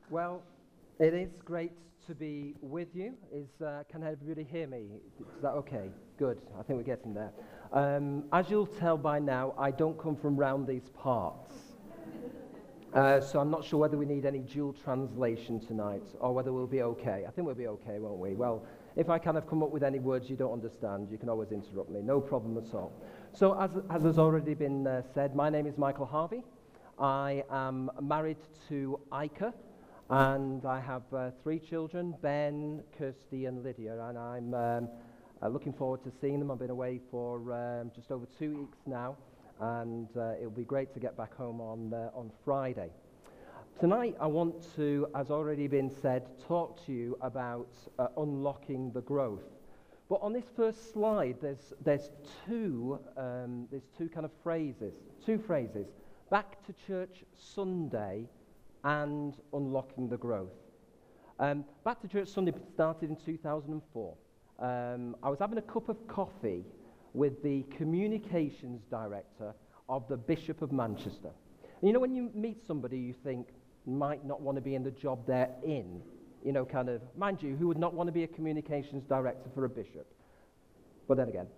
Well, it is great to be with you. Can everybody hear me? Is that okay? Good. I think we're getting there. As you'll tell by now, I don't come from round these parts. So I'm not sure whether we need any dual translation tonight or whether we'll be okay. I think we'll be okay, won't we? Well, if I kind of come up with any words you don't understand, you can always interrupt me. No problem at all. So as has already been said, my name is Michael Harvey. I am married to Ica, and I have 3 children, Ben, Kirsty, and Lydia, and I'm looking forward to seeing them. I've been away for just over 2 weeks now, and it'll be great to get back home on Friday. Tonight, I want to, as already been said, talk to you about unlocking the growth. But on this first slide, there's two kind of phrases, 2 phrases: Back to Church Sunday and unlocking the growth. Back to Church Sunday started in 2004. I was having a cup of coffee with the communications director of the Bishop of Manchester. And you know, when you meet somebody you think might not want to be in the job they're in, you know, kind of, mind you, who would not want to be a communications director for a bishop? But then again,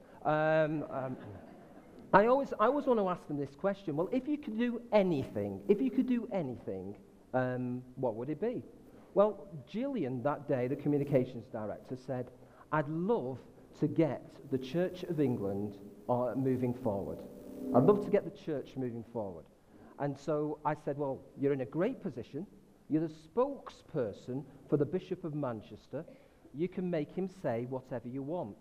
I always want to ask them this question. Well, if you could do anything, what would it be? Well, Gillian that day, the communications director, said, I'd love to get the Church of England moving forward. I'd love to get the church moving forward. And so I said, well, you're in a great position. You're the spokesperson for the Bishop of Manchester. You can make him say whatever you want.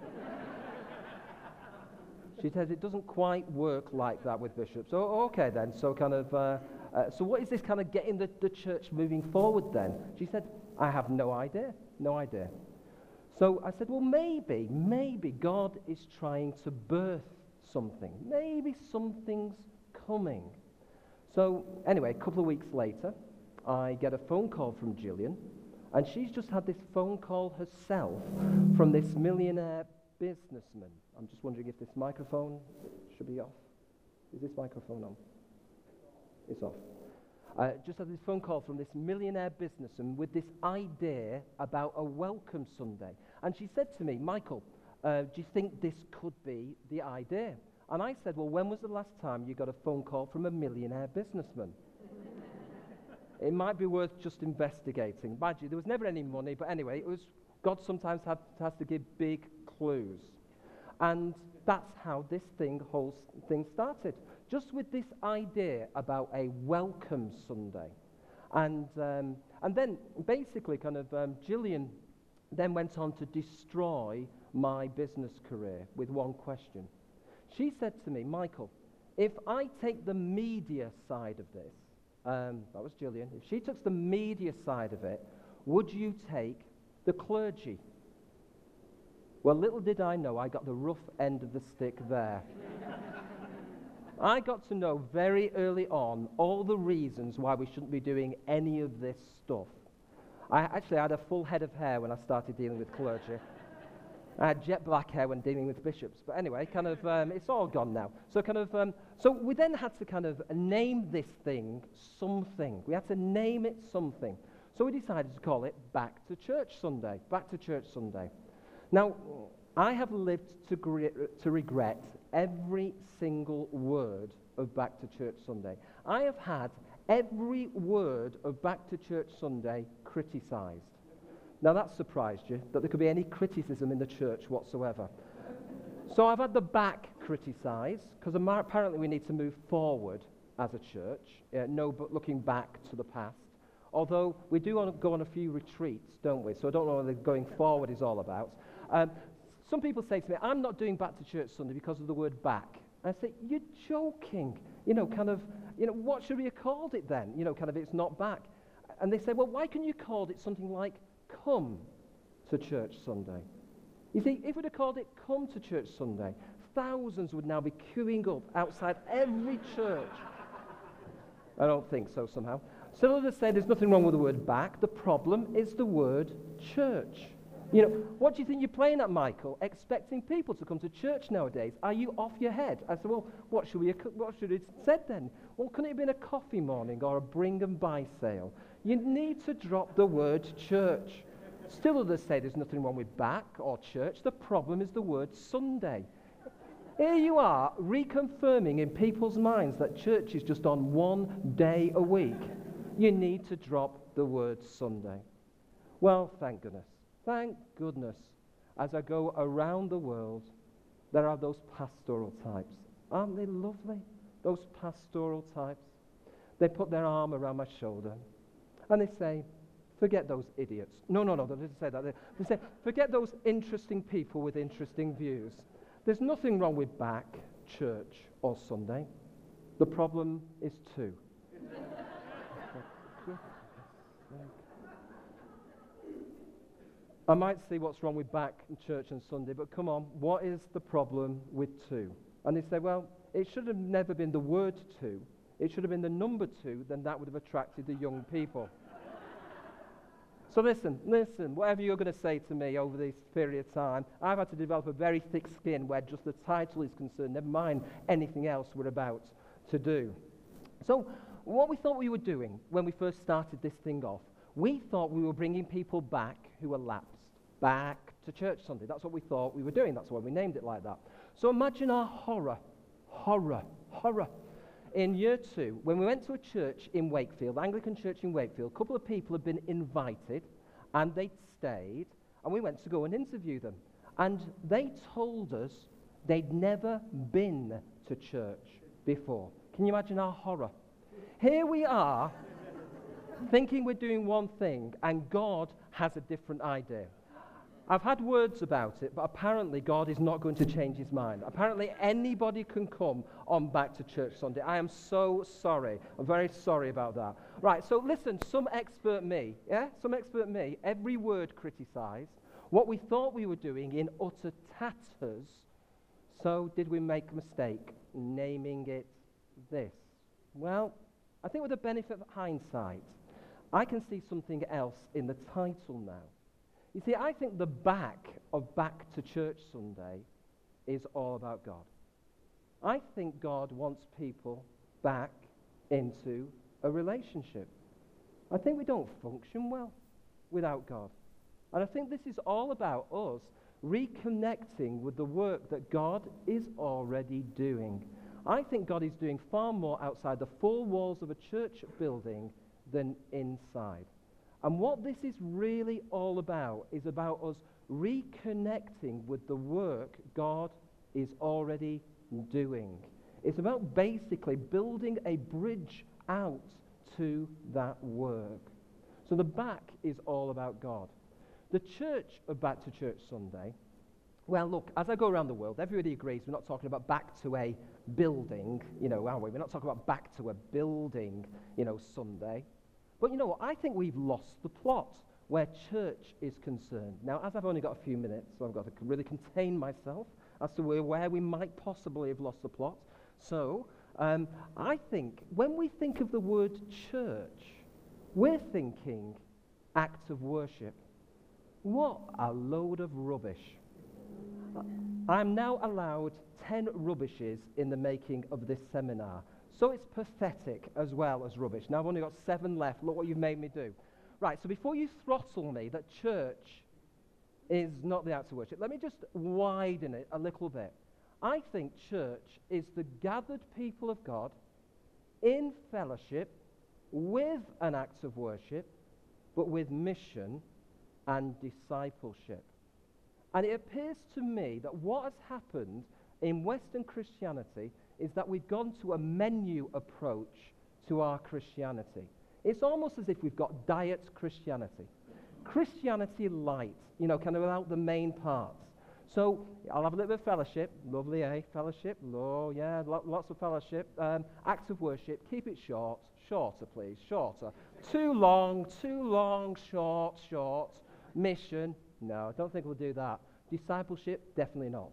She says it doesn't quite work like that with bishops. Oh, okay then. So kind of, so what is this kind of getting the church moving forward then? She said, I have no idea. So I said, well, maybe God is trying to birth something. Maybe something's coming. So anyway, a couple of weeks later, I get a phone call from Gillian, and she's just had this phone call herself from this millionaire businessman. I'm just wondering if this microphone should be off. Is this microphone on? It's off. Just had this phone call from this millionaire businessman with this idea about a welcome Sunday. And she said to me, Michael, do you think this could be the idea? And I said, well, when was the last time you got a phone call from a millionaire businessman? It might be worth just investigating. Mind you, there was never any money, but anyway, God sometimes has to give big clues. And that's how this whole thing started. Just with this idea about a welcome Sunday. And then basically kind of Gillian then went on to destroy my business career with one question. She said to me, Michael, if I take the media side of this, that was Gillian, if she took the media side of it, would you take the clergy? Well, little did I know, I got the rough end of the stick there. I got to know very early on all the reasons why we shouldn't be doing any of this stuff. I actually had a full head of hair when I started dealing with clergy. I had jet black hair when dealing with bishops. But anyway, kind of, it's all gone now. So kind of, so we then had to kind of name this thing something. We had to name it something. So we decided to call it Back to Church Sunday. Back to Church Sunday. Now, I have lived to regret every single word of Back to Church Sunday. I have had every word of Back to Church Sunday criticized. Now that surprised you, that there could be any criticism in the church whatsoever. So I've had the back criticized, because apparently we need to move forward as a church, but looking back to the past. Although we do want to go on a few retreats, don't we? So I don't know what the going forward is all about. Some people say to me, I'm not doing Back to Church Sunday because of the word back. I say, you're joking. You know, kind of, what should we have called it then? You know, kind of, it's not back. And they say, well, why can you call it something like Come to Church Sunday? You see, if we'd have called it Come to Church Sunday, thousands would now be queuing up outside every church. I don't think so somehow. So as I say, there's nothing wrong with the word back. The problem is the word church. You know, what do you think you're playing at, Michael? Expecting people to come to church nowadays? Are you off your head? I said, well, what should it have said then? Well, couldn't it have been a coffee morning or a bring and buy sale? You need to drop the word church. Still others say there's nothing wrong with back or church. The problem is the word Sunday. Here you are reconfirming in people's minds that church is just on one day a week. You need to drop the word Sunday. Well, thank goodness. Thank goodness, as I go around the world, there are those pastoral types. Aren't they lovely, those pastoral types? They put their arm around my shoulder, and they say, forget those idiots. No, they didn't say that. They say, forget those interesting people with interesting views. There's nothing wrong with back, church, or Sunday. The problem is two. I might see what's wrong with back and church and Sunday, but come on, what is the problem with two? And they say, well, it should have never been the word two. It should have been the number two, then that would have attracted the young people. So listen, whatever you're going to say to me over this period of time, I've had to develop a very thick skin where just the title is concerned, never mind anything else we're about to do. So what we thought we were doing when we first started this thing off, we thought we were bringing people back who were lapsed, back to church Sunday. That's what we thought we were doing. That's why we named it like that. So imagine our horror. In year 2, when we went to a church in Wakefield, Anglican church in Wakefield, a couple of people had been invited, and they'd stayed, and we went to go and interview them. And they told us they'd never been to church before. Can you imagine our horror? Here we are, thinking we're doing one thing, and God has a different idea. I've had words about it, but apparently God is not going to change his mind. Apparently anybody can come on back to church Sunday. I am so sorry. I'm very sorry about that. Right, so listen, some expert me, every word criticised. What we thought we were doing in utter tatters. So did we make a mistake naming it this? Well, I think with the benefit of hindsight, I can see something else in the title now. You see, I think the back of Back to Church Sunday is all about God. I think God wants people back into a relationship. I think we don't function well without God. And I think this is all about us reconnecting with the work that God is already doing. I think God is doing far more outside the four walls of a church building than inside. And what this is really all about is about us reconnecting with the work God is already doing. It's about basically building a bridge out to that work. So the back is all about God. The church of Back to Church Sunday, well, look, as I go around the world, everybody agrees we're not talking about back to a building, are we? We're not talking about back to a building, Sunday. But you know what? I think we've lost the plot where church is concerned. Now, as I've only got a few minutes, so I've got to really contain myself as to where we might possibly have lost the plot. So, I think when we think of the word church, we're thinking act of worship. What a load of rubbish. I'm now allowed 10 rubbishes in the making of this seminar. So it's pathetic as well as rubbish. Now I've only got 7 left. Look what you've made me do. Right, so before you throttle me that church is not the act of worship, let me just widen it a little bit. I think church is the gathered people of God in fellowship with an act of worship, but with mission and discipleship. And it appears to me that what has happened in Western Christianity is that we've gone to a menu approach to our Christianity. It's almost as if we've got diet Christianity. Christianity light, kind of without the main parts. So I'll have a little bit of fellowship. Lovely, eh? Fellowship. Oh, yeah, lots of fellowship. Acts of worship. Keep it short. Shorter, please. Shorter. Too long, short. Mission. No, I don't think we'll do that. Discipleship. Definitely not.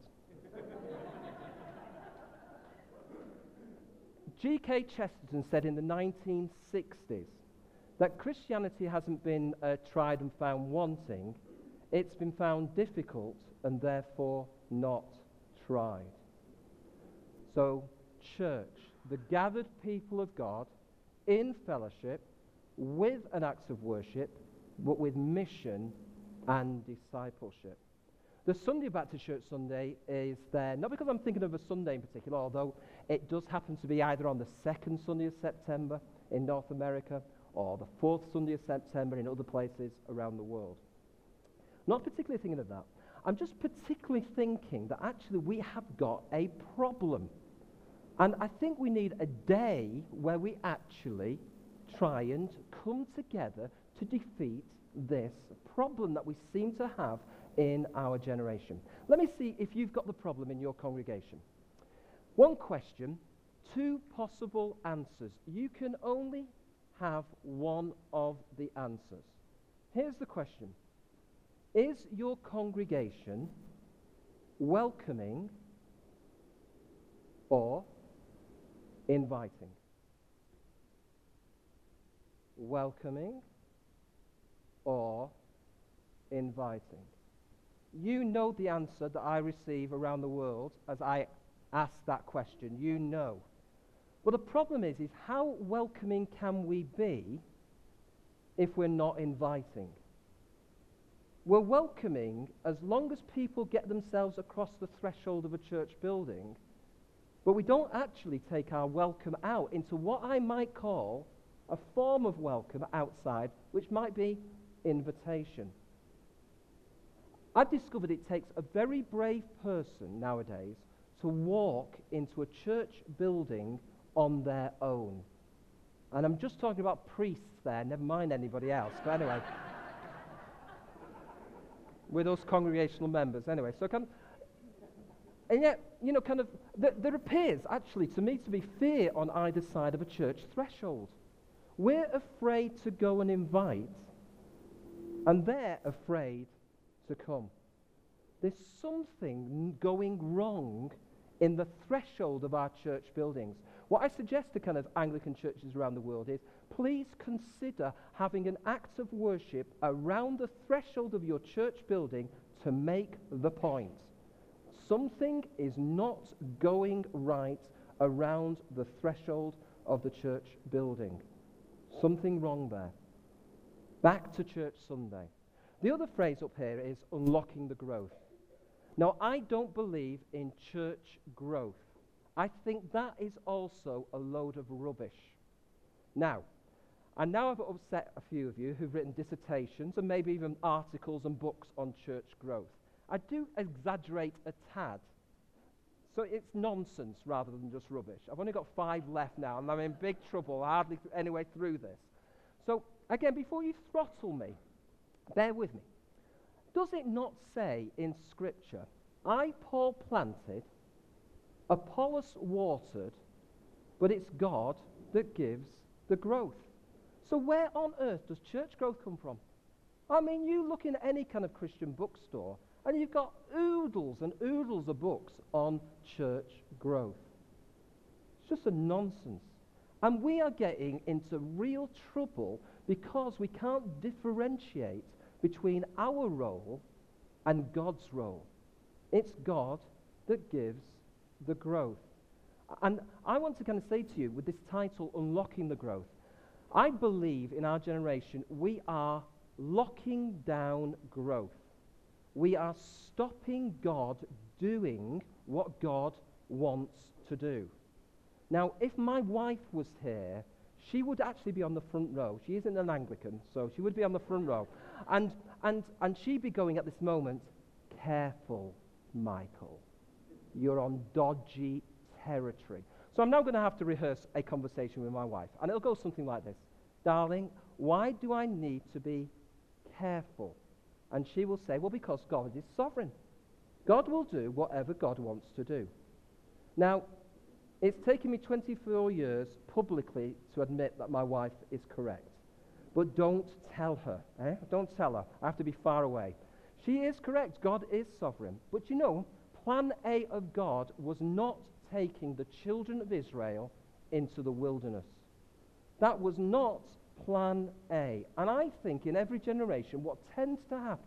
G.K. Chesterton said in the 1960s that Christianity hasn't been tried and found wanting, It's been found difficult and therefore not tried. So, church, the gathered people of God in fellowship with an act of worship, but with mission and discipleship. The Sunday Baptist Church Sunday is there, not because I'm thinking of a Sunday in particular, although it does happen to be either on the second Sunday of September in North America or the fourth Sunday of September in other places around the world. Not particularly thinking of that. I'm just particularly thinking that actually we have got a problem. And I think we need a day where we actually try and come together to defeat this problem that we seem to have in our generation. Let me see if you've got the problem in your congregation. One question, two possible answers. You can only have one of the answers. Here's the question. Is your congregation welcoming or inviting? Welcoming or inviting? You know the answer that I receive around the world as I ask that question. You know. But the problem is how welcoming can we be if we're not inviting? We're welcoming as long as people get themselves across the threshold of a church building, but we don't actually take our welcome out into what I might call a form of welcome outside, which might be invitation. I've discovered it takes a very brave person nowadays to walk into a church building on their own. And I'm just talking about priests there, never mind anybody else. But anyway, with us congregational members. Anyway, so and yet, there appears actually to me to be fear on either side of a church threshold. We're afraid to go and invite, and they're afraid to come. There's something going wrong in the threshold of our church buildings. What I suggest to kind of Anglican churches around the world is, please consider having an act of worship around the threshold of your church building to make the point. Something is not going right around the threshold of the church building. Something wrong there. Back to Church Sunday. The other phrase up here is unlocking the growth. Now, I don't believe in church growth. I think that is also a load of rubbish. Now I've upset a few of you who've written dissertations and maybe even articles and books on church growth. I do exaggerate a tad. So it's nonsense rather than just rubbish. I've only got 5 left now, and I'm in big trouble, hardly anyway through this. So, again, before you throttle me, bear with me. Does it not say in Scripture, I, Paul, planted, Apollos watered, but it's God that gives the growth? So where on earth does church growth come from? I mean, you look in any kind of Christian bookstore, and you've got oodles and oodles of books on church growth. It's just a nonsense. And we are getting into real trouble because we can't differentiate between our role and God's role. It's God that gives the growth. And I want to kind of say to you with this title, Unlocking the Growth, I believe in our generation we are locking down growth. We are stopping God doing what God wants to do. Now, if my wife was here, she would actually be on the front row. She isn't an Anglican, so she would be on the front row. And she'd be going at this moment, careful, Michael. You're on dodgy territory. So I'm now going to have to rehearse a conversation with my wife. And it'll go something like this. Darling, why do I need to be careful? And she will say, well, because God is sovereign. God will do whatever God wants to do. Now, it's taken me 24 years publicly to admit that my wife is correct. But don't tell her. Don't tell her. I have to be far away. She is correct. God is sovereign. But you know, plan A of God was not taking the children of Israel into the wilderness. That was not plan A. And I think in every generation what tends to happen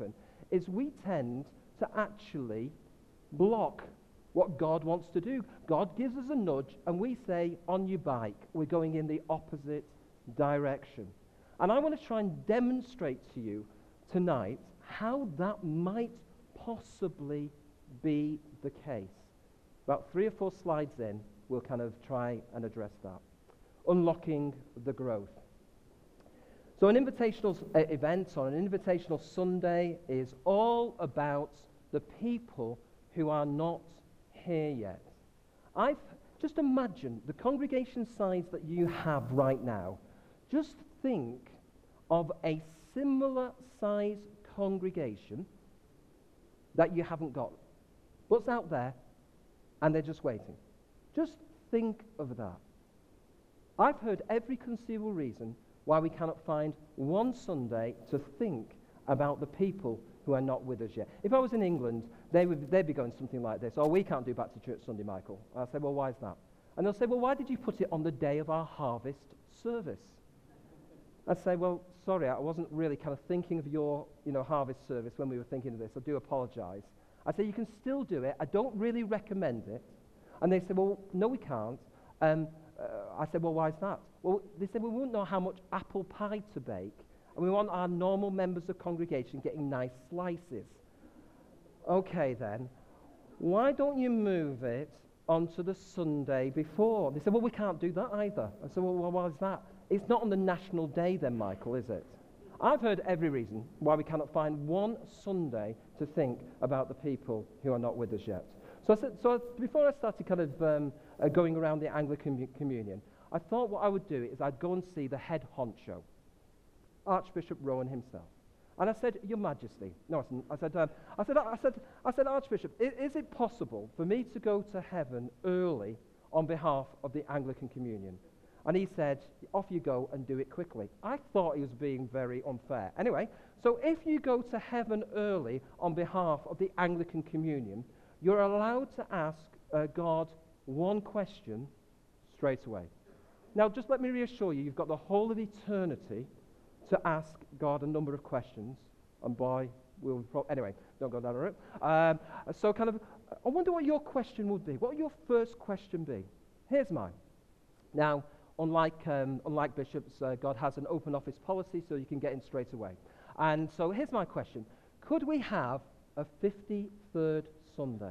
is we tend to actually block what God wants to do. God gives us a nudge and we say, on your bike, we're going in the opposite direction. And I want to try and demonstrate to you tonight how that might possibly be the case. About 3 or 4 slides in, we'll kind of try and address that. Unlocking the growth. So an invitational event on an invitational Sunday is all about the people who are not here yet. Just imagine the congregation size that you have right now. Just think of a similar size congregation that you haven't got. What's out there? And they're just waiting. Just think of that. I've heard every conceivable reason why we cannot find one Sunday to think about the people who are not with us yet. If I was in England, they'd be going something like this. Oh, we can't do Back to Church Sunday, Michael. I'll say, well, why is that? And they'll say, well, why did you put it on the day of our harvest service? I'd say, well, sorry, I wasn't really kind of thinking of your harvest service when we were thinking of this. I do apologize. I say, you can still do it. I don't really recommend it. And they say, well, no, we can't. I said, well, why is that? Well, they said, we won't know how much apple pie to bake, and we want our normal members of congregation getting nice slices. Okay, then, why don't you move it onto the Sunday before? They said, well, we can't do that either. I said, well, why is that? It's not on the national day then, Michael, is it? I've heard every reason why we cannot find one Sunday to think about the people who are not with us yet. So before I started kind of going around the Anglican communion, I thought what I would do is I'd go and see the head honcho, Archbishop Rowan himself. And I said, Your Majesty, no, I said, Archbishop, is it possible for me to go to heaven early on behalf of the Anglican communion? And he said, off you go and do it quickly. I thought he was being very unfair. Anyway, so if you go to heaven early on behalf of the Anglican communion, you're allowed to ask God one question straight away. Now, just let me reassure you, you've got the whole of eternity to ask God a number of questions. And boy, anyway, don't go down the route. So kind of, I wonder what your question would be. What would your first question be? Here's mine. Now, unlike bishops, God has an open office policy, so you can get in straight away. And so here's my question. Could we have a 53rd Sunday?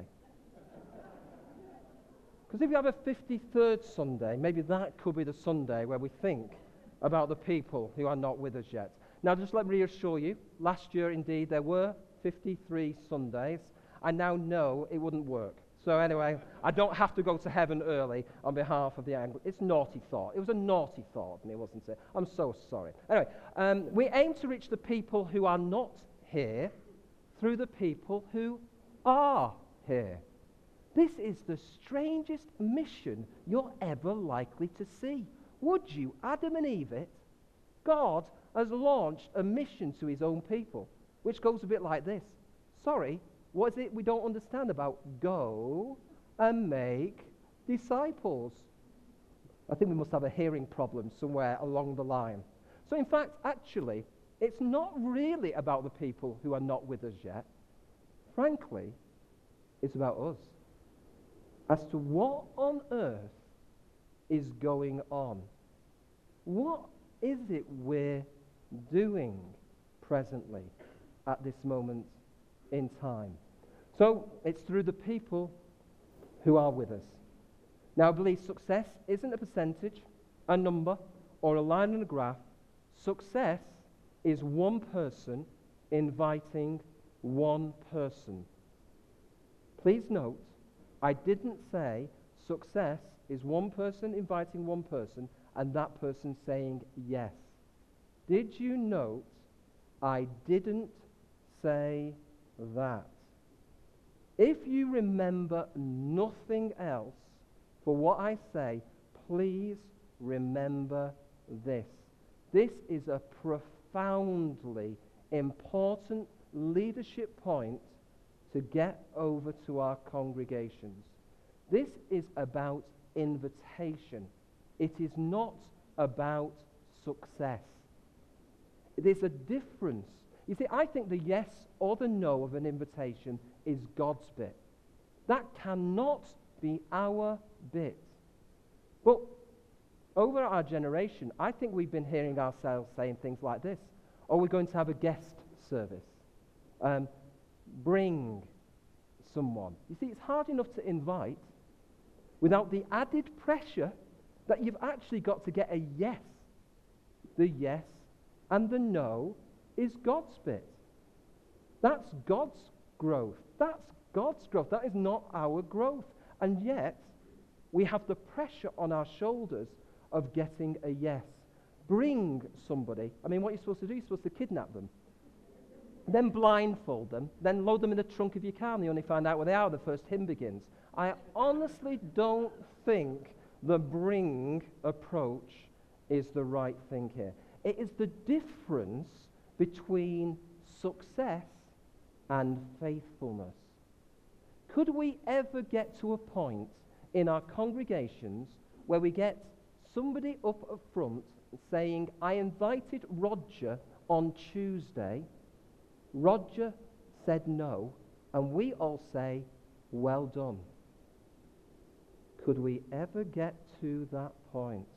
Because if you have a 53rd Sunday, maybe that could be the Sunday where we think about the people who are not with us yet. Now, just let me reassure you, last year, indeed, there were 53 Sundays. I now know it wouldn't work. So anyway, I don't have to go to heaven early on behalf of the Anglicans. It's a naughty thought. It was a naughty thought, and it wasn't it? I'm so sorry. Anyway, we aim to reach the people who are not here through the people who are here. This is the strangest mission you're ever likely to see. Would you, Adam and Eve it? God has launched a mission to his own people, which goes a bit like this. Sorry, what is it we don't understand about go and make disciples? I think we must have a hearing problem somewhere along the line. So in fact, actually, it's not really about the people who are not with us yet. Frankly, it's about us. As to what on earth is going on. What is it we're doing presently at this moment in time? So it's through the people who are with us. Now, I believe success isn't a percentage, a number, or a line on a graph. Success is one person inviting one person. Please note, I didn't say success is one person inviting one person and that person saying yes. Did you note I didn't say that? If you remember nothing else for what I say, please remember this. This is a profoundly important leadership point to get over to our congregations. This is about invitation. It is not about success. There's a difference You see, I think the yes or the no of an invitation is God's bit. That cannot be our bit. Well, over our generation, I think we've been hearing ourselves saying things like this. Oh, we're going to have a guest service. Bring someone. You see, it's hard enough to invite without the added pressure that you've actually got to get a yes. The yes and the no is God's bit. That's God's growth. That's God's growth. That is not our growth. And yet, we have the pressure on our shoulders of getting a yes. Bring somebody. I mean, what you're supposed to do, you're supposed to kidnap them, then blindfold them, then load them in the trunk of your car, and you only find out where they are when the first hymn begins. I honestly don't think the bring approach is the right thing here. It is the difference between success and faithfulness. Could we ever get to a point in our congregations where we get somebody up front saying, I invited Roger on Tuesday, Roger said no, and we all say, well done? Could we ever get to that point?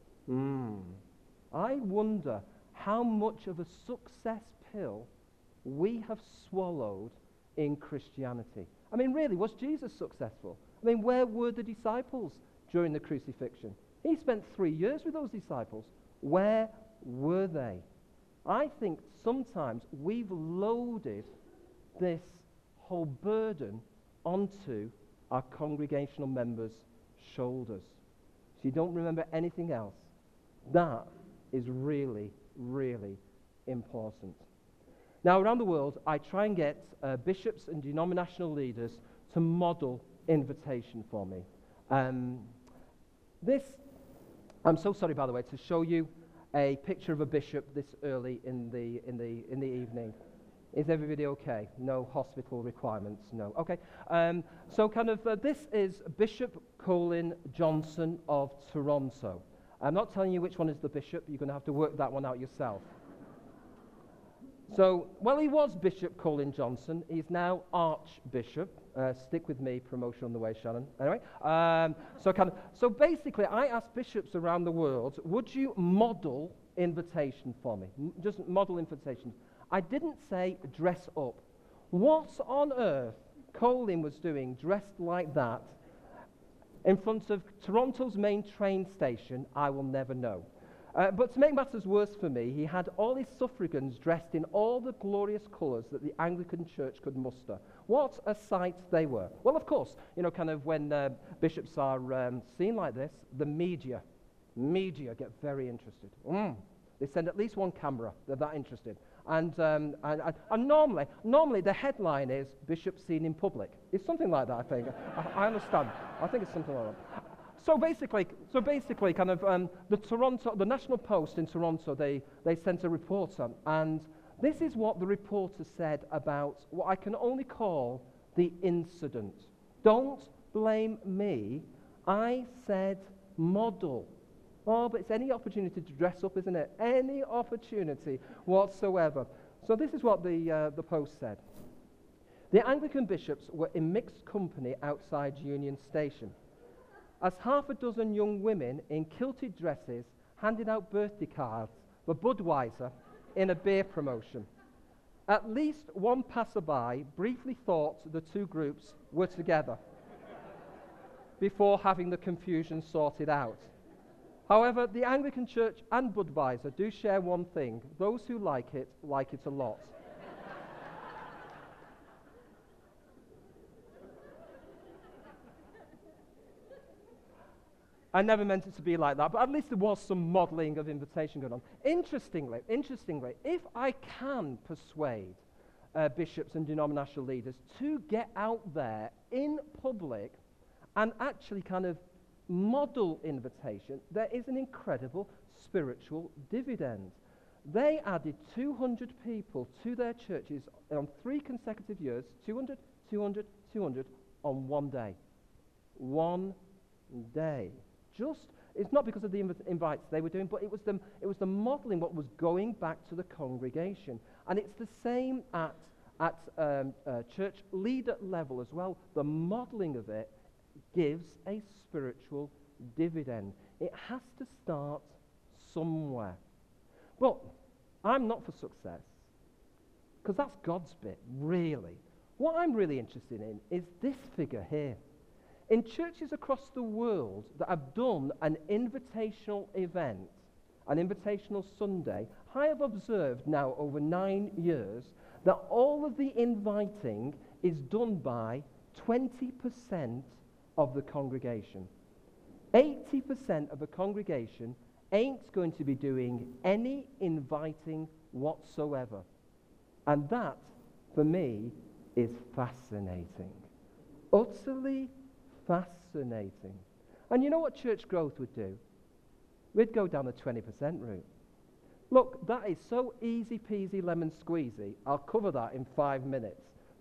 I wonder how much of a success pill we have swallowed in Christianity. I mean, really, was Jesus successful? I mean, where were the disciples during the crucifixion? He spent 3 years with those disciples. Where were they? I think sometimes we've loaded this whole burden onto our congregational members' shoulders. So you don't remember anything else. That is really, really important. Now, around the world, I try and get bishops and denominational leaders to model invitation for me. I'm so sorry, by the way, to show you a picture of a bishop this early in the evening. Is everybody okay? No hospital requirements? No. Okay. This is Bishop Colin Johnson of Toronto. I'm not telling you which one is the bishop. You're going to have to work that one out yourself. So, well, he was Bishop Colin Johnson. He's now Archbishop. Stick with me, promotion on the way, Shannon. Anyway, so basically, I asked bishops around the world, would you model invitation for me? Just model invitation. I didn't say dress up. What on earth Colin was doing dressed like that in front of Toronto's main train station, I will never know. But to make matters worse for me, he had all his suffragans dressed in all the glorious colours that the Anglican Church could muster. What a sight they were. Well, of course, when bishops are seen like this, the media get very interested. They send at least one camera. They're that interested. And normally the headline is Bishop seen in public. It's something like that, I think. I understand. I think it's something like that. So basically, the National Post in Toronto, they sent a reporter, and this is what the reporter said about what I can only call the incident. Don't blame me. I said model. Oh, but it's any opportunity to dress up, isn't it? Any opportunity whatsoever. So this is what the Post said. The Anglican bishops were in mixed company outside Union Station, as half a dozen young women in kilted dresses handed out birthday cards for Budweiser in a beer promotion. At least one passerby briefly thought the two groups were together before having the confusion sorted out. However, the Anglican Church and Budweiser do share one thing. Those who like it a lot. I never meant it to be like that, but at least there was some modelling of invitation going on. Interestingly, if I can persuade bishops and denominational leaders to get out there in public and actually kind of model invitation, there is an incredible spiritual dividend. They added 200 people to their churches on 3 consecutive years, 200, 200, 200 on one day. One day. It's not because of the invites they were doing, but it was the modeling, what was going back to the congregation. And it's the same at church leader level as well. The modeling of it gives a spiritual dividend. It has to start somewhere. But I'm not for success, because that's God's bit, really. What I'm really interested in is this figure here. In churches across the world that have done an invitational event, an invitational Sunday, I have observed now over 9 years that all of the inviting is done by 20% of the congregation. 80% of the congregation ain't going to be doing any inviting whatsoever. And that, for me, is fascinating. Utterly fascinating. And you know what church growth would do? We'd go down the 20% route. Look, that is so easy peasy lemon squeezy. I'll cover that in 5 minutes.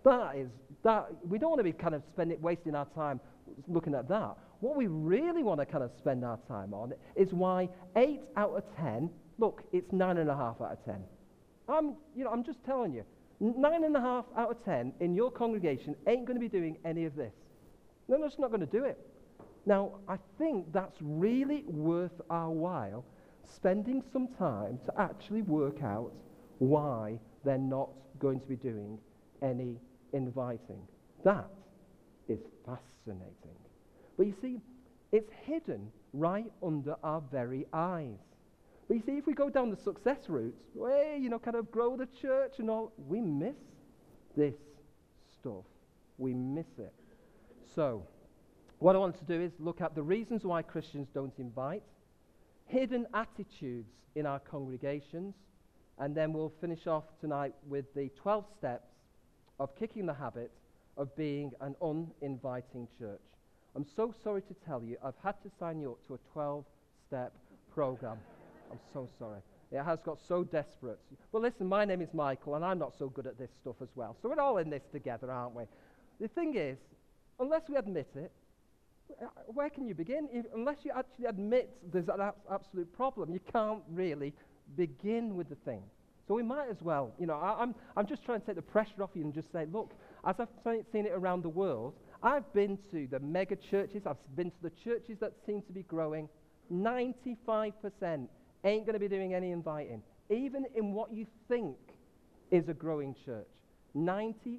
We don't want to be kind of wasting our time looking at that. What we really want to kind of spend our time on is why 8 out of 10, look, it's 9.5 out of 10. I'm just telling you, 9.5 out of 10 in your congregation ain't going to be doing any of this. They're just not going to do it. Now, I think that's really worth our while, spending some time to actually work out why they're not going to be doing any inviting. That is fascinating. But you see, it's hidden right under our very eyes. But you see, if we go down the success route, kind of grow the church and all, we miss this stuff. We miss it. So, what I want to do is look at the reasons why Christians don't invite, hidden attitudes in our congregations, and then we'll finish off tonight with the 12 steps of kicking the habit of being an uninviting church. I'm so sorry to tell you, I've had to sign you up to a 12-step program. I'm so sorry. It has got so desperate. Well, listen, my name is Michael, and I'm not so good at this stuff as well. So we're all in this together, aren't we? The thing is, unless we admit it, where can you begin? Unless you actually admit there's an absolute problem, you can't really begin with the thing. So we might as well, I'm just trying to take the pressure off you and just say, look, as I've seen it around the world, I've been to the mega churches, I've been to the churches that seem to be growing. 95% ain't going to be doing any inviting, even in what you think is a growing church. 95%.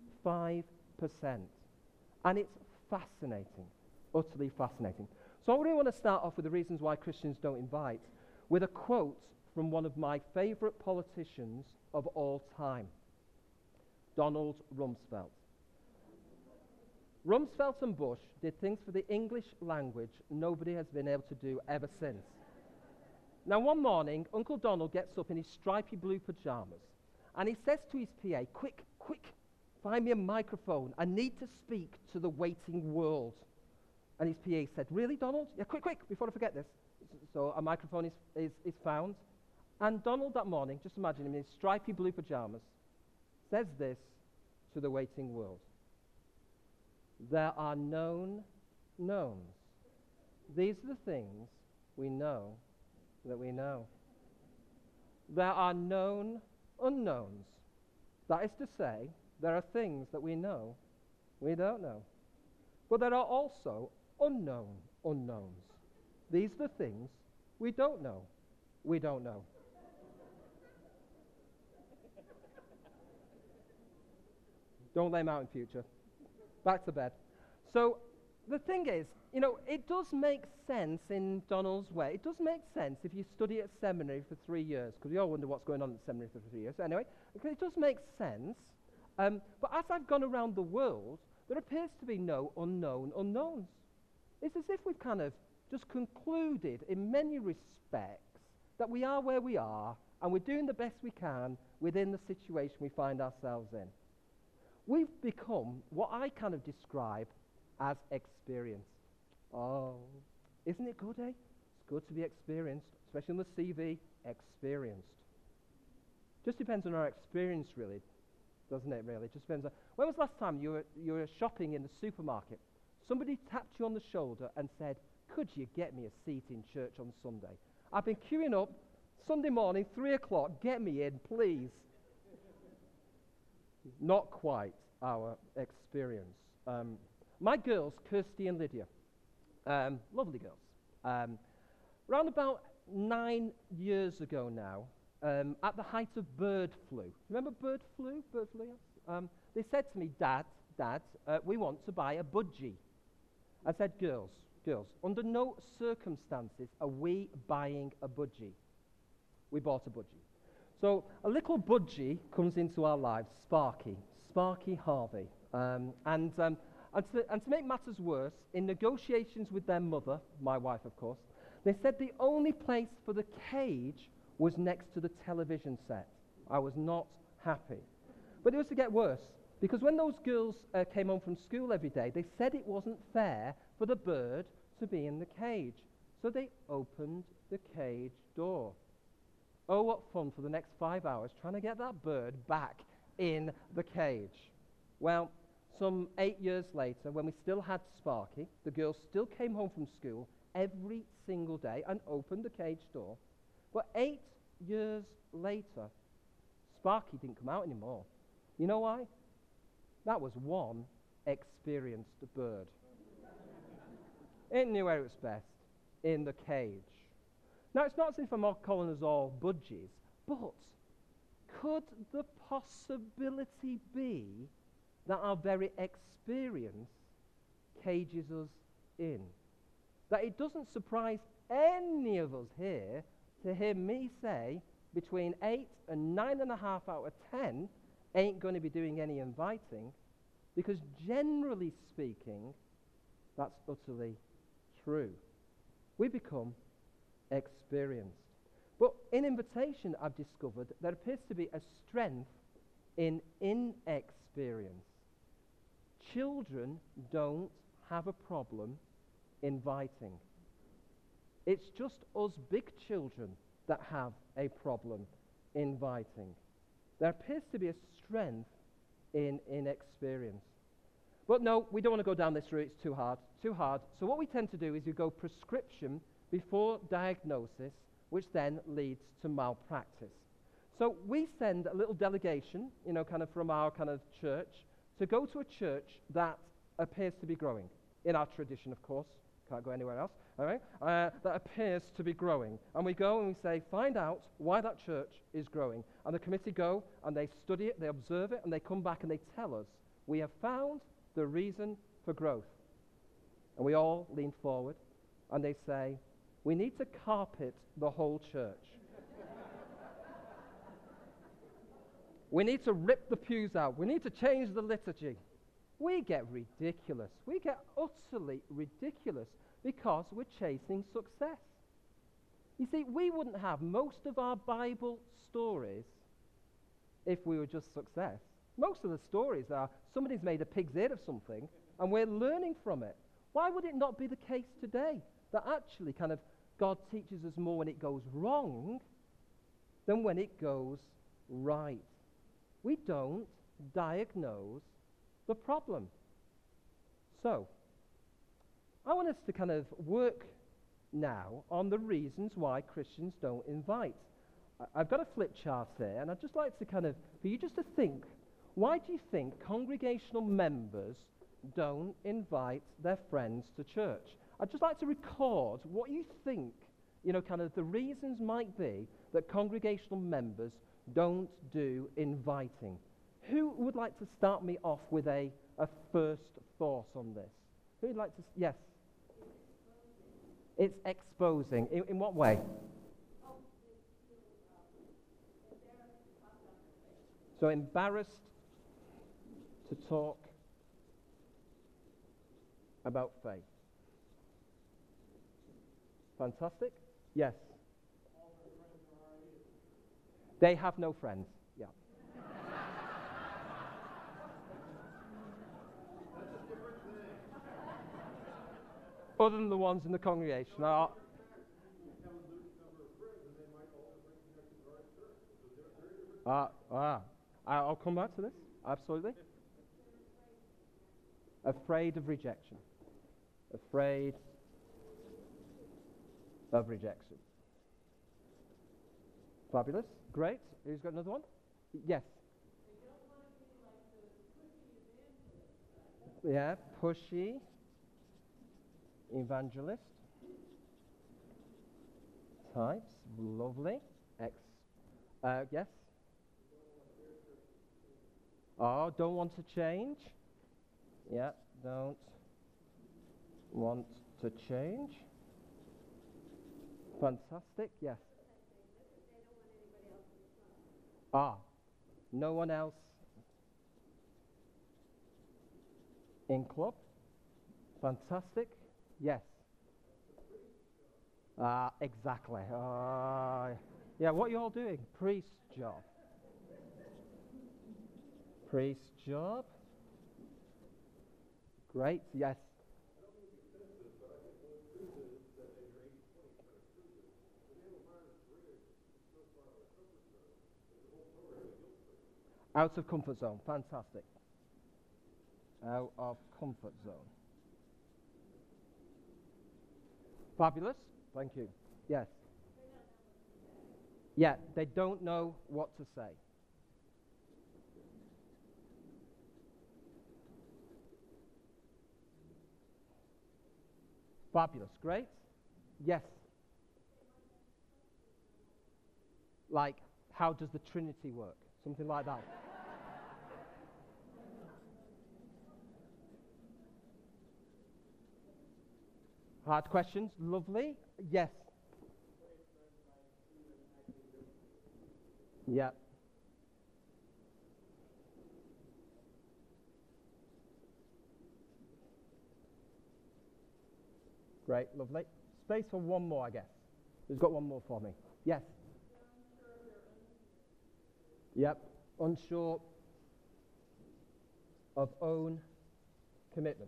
And it's fascinating, utterly fascinating. So I really want to start off with the reasons why Christians don't invite, with a quote from one of my favorite politicians of all time, Donald Rumsfeld. Rumsfeld and Bush did things for the English language nobody has been able to do ever since. Now, one morning, Uncle Donald gets up in his stripy blue pajamas, and he says to his PA, quick, find me a microphone. I need to speak to the waiting world. And his PA said, really, Donald? Yeah, quick, before I forget this. So a microphone is found. And Donald that morning, just imagine him in his stripy blue pajamas, says this to the waiting world. There are known knowns. These are the things we know that we know. There are known unknowns. That is to say, there are things that we know we don't know. But there are also unknown unknowns. These are the things we don't know we don't know. Don't lay them out in future. Back to bed. So the thing is, it does make sense in Donald's way. It does make sense if you study at seminary for 3 years, because we all wonder what's going on at seminary for 3 years. Anyway, it does make sense. But as I've gone around the world, there appears to be no unknown unknowns. It's as if we've kind of just concluded in many respects that we are where we are and we're doing the best we can within the situation we find ourselves in. We've become what I kind of describe as experienced. Oh, isn't it good, eh? It's good to be experienced, especially on the CV, experienced. Just depends on our experience, really, doesn't it, really? Just depends on... When was the last time you were shopping in the supermarket? Somebody tapped you on the shoulder and said, could you get me a seat in church on Sunday? I've been queuing up Sunday morning, 3 o'clock, get me in, please. Not quite our experience. My girls, Kirsty and Lydia, lovely girls. Around about 9 years ago now, at the height of bird flu. Remember bird flu? Bird flu, yes. They said to me, Dad, we want to buy a budgie. I said, girls, under no circumstances are we buying a budgie. We bought a budgie. So a little budgie comes into our lives, Sparky Harvey. And to make matters worse, in negotiations with their mother, my wife of course, they said the only place for the cage was next to the television set. I was not happy. But it was to get worse, because when those girls came home from school every day, they said it wasn't fair for the bird to be in the cage. So they opened the cage door. Oh, what fun for the next 5 hours trying to get that bird back in the cage. Well, some 8 years later, when we still had Sparky, the girls still came home from school every single day and opened the cage door. But 8 years later, Sparky didn't come out anymore. You know why? That was one experienced bird. It knew where it was best, in the cage. Now, it's not as if I'm calling us all budgies, but could the possibility be that our very experience cages us in? That it doesn't surprise any of us here to hear me say between 8 and 9.5 out of 10 ain't going to be doing any inviting, because generally speaking, that's utterly true. We become experienced. But in invitation, I've discovered there appears to be a strength in inexperience. Children don't have a problem inviting. It's just us big children that have a problem inviting. There appears to be a strength in inexperience. But no, we don't want to go down this route. It's too hard. So what we tend to do is we go prescription before diagnosis, which then leads to malpractice. So we send a little delegation, from our church, to go to a church that appears to be growing. In our tradition, of course. Can't go anywhere else. All right? That appears to be growing. And we go and we say, find out why that church is growing. And the committee go and they study it, they observe it, and they come back and they tell us, we have found the reason for growth. And we all lean forward and they say, we need to carpet the whole church. We need to rip the pews out. We need to change the liturgy. We get ridiculous. We get utterly ridiculous because we're chasing success. You see, we wouldn't have most of our Bible stories if we were just success. Most of the stories are somebody's made a pig's ear of something and we're learning from it. Why would it not be the case today that actually God teaches us more when it goes wrong than when it goes right? We don't diagnose the problem. So, I want us to work now on the reasons why Christians don't invite. I've got a flip chart here, and I'd just like to for you just to think, why do you think congregational members don't invite their friends to church? I'd just like to record what you think, the reasons might be that congregational members don't do inviting. Who would like to start me off with a first thought on this? Who would like to? Yes. It's exposing. In what way? So embarrassed to talk about faith. Fantastic. Yes. They have no friends. Yeah. Other than the ones in the congregation. I'll come back to this. Absolutely. Afraid of rejection. Afraid of rejection. Fabulous. Great. Who's got another one? Yes. Yeah, pushy evangelist types. Lovely. Yes. Oh, don't want to change. Yeah, don't want to change. Fantastic. Yes. Ah, no one else in club. Fantastic. Yes. Exactly. Yeah, what are you all doing? Priest job. Priest job. Great. Yes. Out of comfort zone. Fantastic. Out of comfort zone. Fabulous. Thank you. Yes. Yeah, they don't know what to say. Fabulous. Great. Yes. Like, how does the Trinity work? Something like that. Hard questions. Lovely. Yes. Yeah. Great. Lovely. Space for one more, I guess. Who's got one more for me? Yes. Yep. Unsure of own commitment.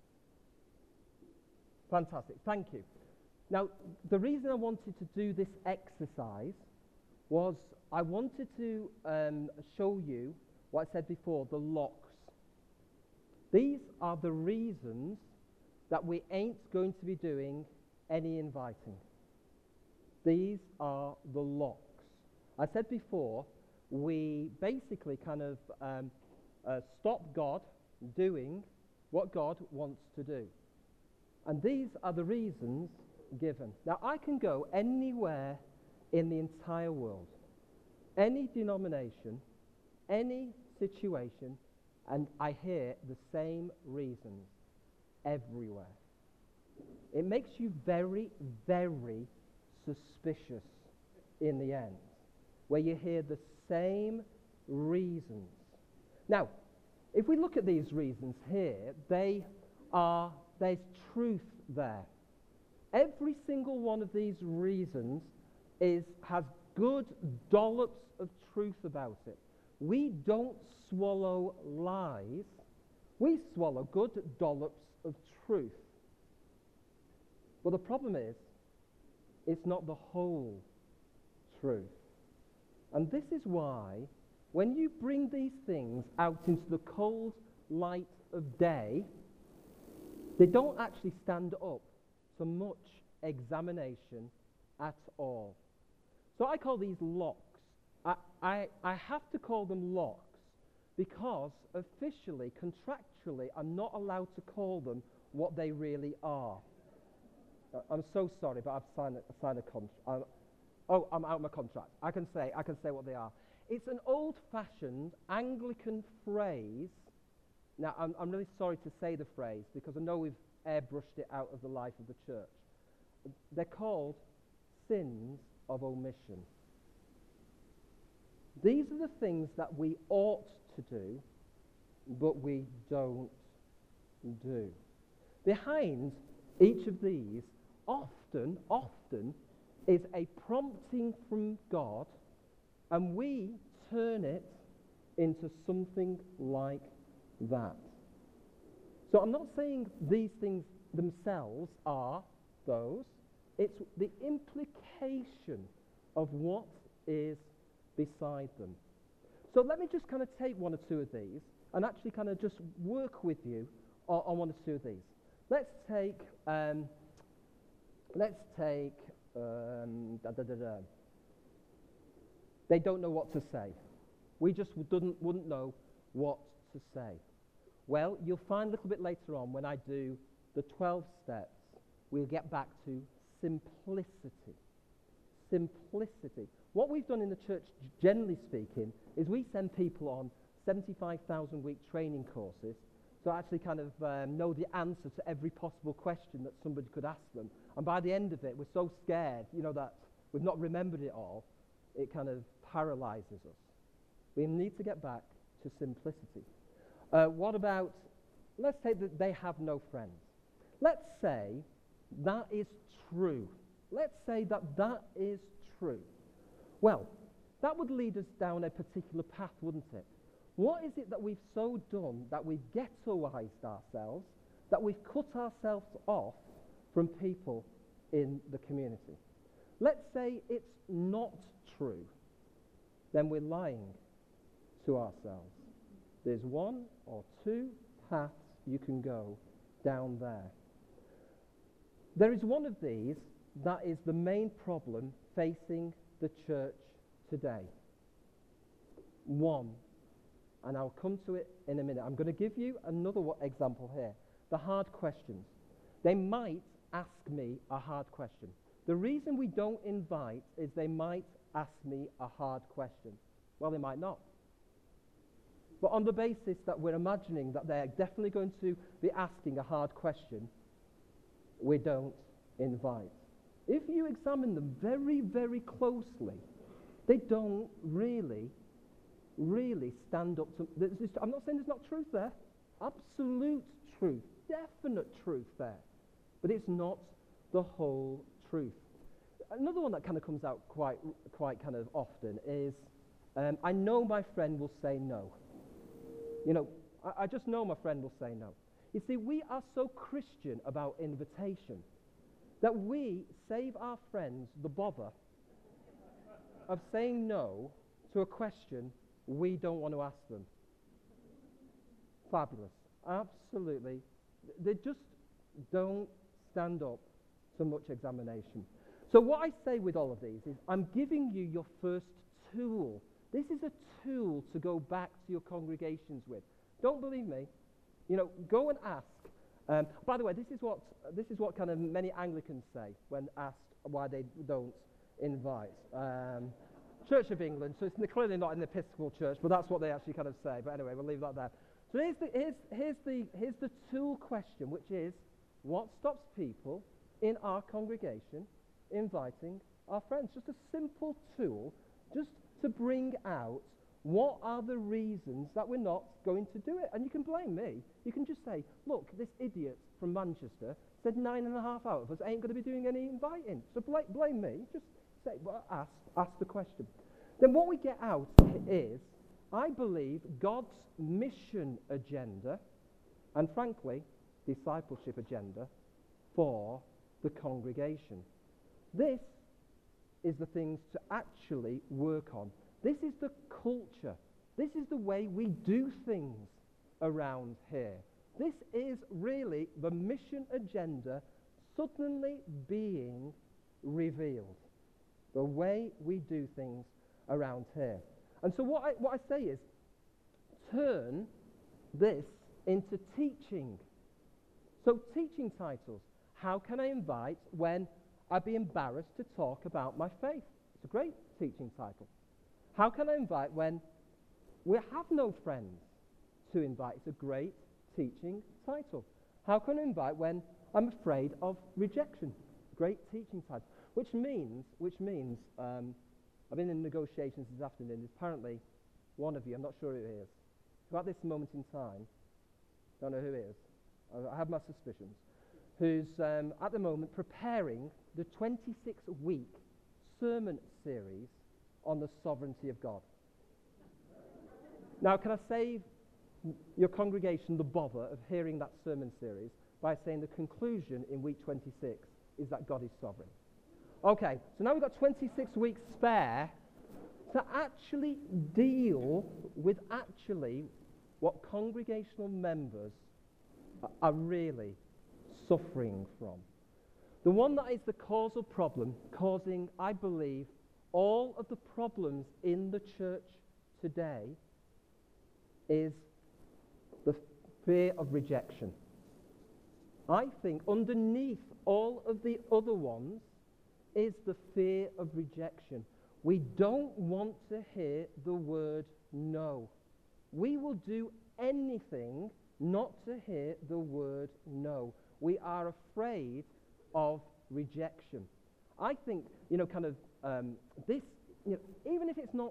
Fantastic. Thank you. Now, the reason I wanted to do this exercise was I wanted to show you what I said before, the locks. These are the reasons that we ain't going to be doing any inviting. These are the locks. I said before, we basically kind of stop God doing what God wants to do. And these are the reasons given. Now, I can go anywhere in the entire world, any denomination, any situation, and I hear the same reasons everywhere. It makes you very, very suspicious in the end, where you hear the same reasons. Now, if we look at these reasons here, there's truth there. Every single one of these reasons has good dollops of truth about it. We don't swallow lies. We swallow good dollops of truth. But the problem is, it's not the whole truth. And this is why, when you bring these things out into the cold light of day, they don't actually stand up to much examination at all. So I call these locks. I have to call them locks because officially, contractually, I'm not allowed to call them what they really are. I'm so sorry, but I've signed a contract. I'm out of my contract. I can say what they are. It's an old-fashioned Anglican phrase. Now, I'm really sorry to say the phrase because I know we've airbrushed it out of the life of the church. They're called sins of omission. These are the things that we ought to do, but we don't do. Behind each of these, often, is a prompting from God, and we turn it into something like that. So I'm not saying these things themselves are those. It's the implication of what is beside them. So let me just kind of take one or two of these and actually kind of just work with you on one or two of these. Let's take da, da, da, da. They don't know what to say. We just wouldn't know what to say. Well, you'll find a little bit later on when I do the 12 steps, we'll get back to simplicity. Simplicity. What we've done in the church, generally speaking, is we send people on 75,000-week training courses to actually kind of know the answer to every possible question that somebody could ask them. And by the end of it, we're so scared, that we've not remembered it all, it kind of paralyzes us. We need to get back to simplicity. What about, let's say that they have no friends. Let's say that is true. Let's say that that is true. Well, that would lead us down a particular path, wouldn't it? What is it that we've so done that we've ghettoized ourselves, that we've cut ourselves off from people in the community? Let's say it's not true. Then we're lying to ourselves. There's one or two paths you can go down there. There is one of these that is the main problem facing the church today. One, and I'll come to it in a minute. I'm going to give you another example here. The hard questions. They might ask me a hard question. The reason we don't invite is they might ask me a hard question. Well, they might not. But on the basis that we're imagining that they're definitely going to be asking a hard question, we don't invite. If you examine them very, very closely, they don't really stand up to... I'm not saying there's not truth there. Absolute truth. Definite truth there. But it's not the whole truth. Another one that kind of comes out quite kind of often is, I know my friend will say no. I just know my friend will say no. You see, we are so Christian about invitation that we save our friends the bother of saying no to a question we don't want to ask them. Fabulous. Absolutely. They just don't stand up to much examination. So what I say with all of these is I'm giving you your first tool. This is a tool to go back to your congregations with. Don't believe me? Go and ask. By the way, this is what kind of many Anglicans say when asked why they don't invite. Church of England, so it's clearly not an Episcopal church, but that's what they actually kind of say. But anyway, we'll leave that there. So here's the tool question, which is, what stops people in our congregation inviting our friends? Just a simple tool, just to bring out what are the reasons that we're not going to do it. And you can blame me. You can just say, look, this idiot from Manchester said 9.5 out of us ain't going to be doing any inviting. So blame me. Just say, well, ask the question. Then what we get out is, I believe, God's mission agenda and, frankly, discipleship agenda for the congregation. This is the things to actually work on. This is the culture. This is the way we do things around here. This is really the mission agenda suddenly being revealed. The way we do things around here. And so what I say is, turn this into teaching. So teaching titles. How can I invite when I'd be embarrassed to talk about my faith? It's a great teaching title. How can I invite when we have no friends to invite? It's a great teaching title. How can I invite when I'm afraid of rejection? Great teaching title. Which means, I've been in negotiations this afternoon. There's apparently one of you, I'm not sure who it is, who at this moment in time, don't know who it is, I have my suspicions, who's at the moment preparing the 26-week sermon series on the sovereignty of God. Now, can I save your congregation the bother of hearing that sermon series by saying the conclusion in week 26 is that God is sovereign? Okay, so now we've got 26 weeks spare to actually deal with what congregational members are really suffering from. The one that is the causal problem, causing, I believe, all of the problems in the church today, is the fear of rejection. I think underneath all of the other ones is the fear of rejection. We don't want to hear the word no. We will do anything not to hear the word no. We are afraid of rejection. I think, this, even if it's not,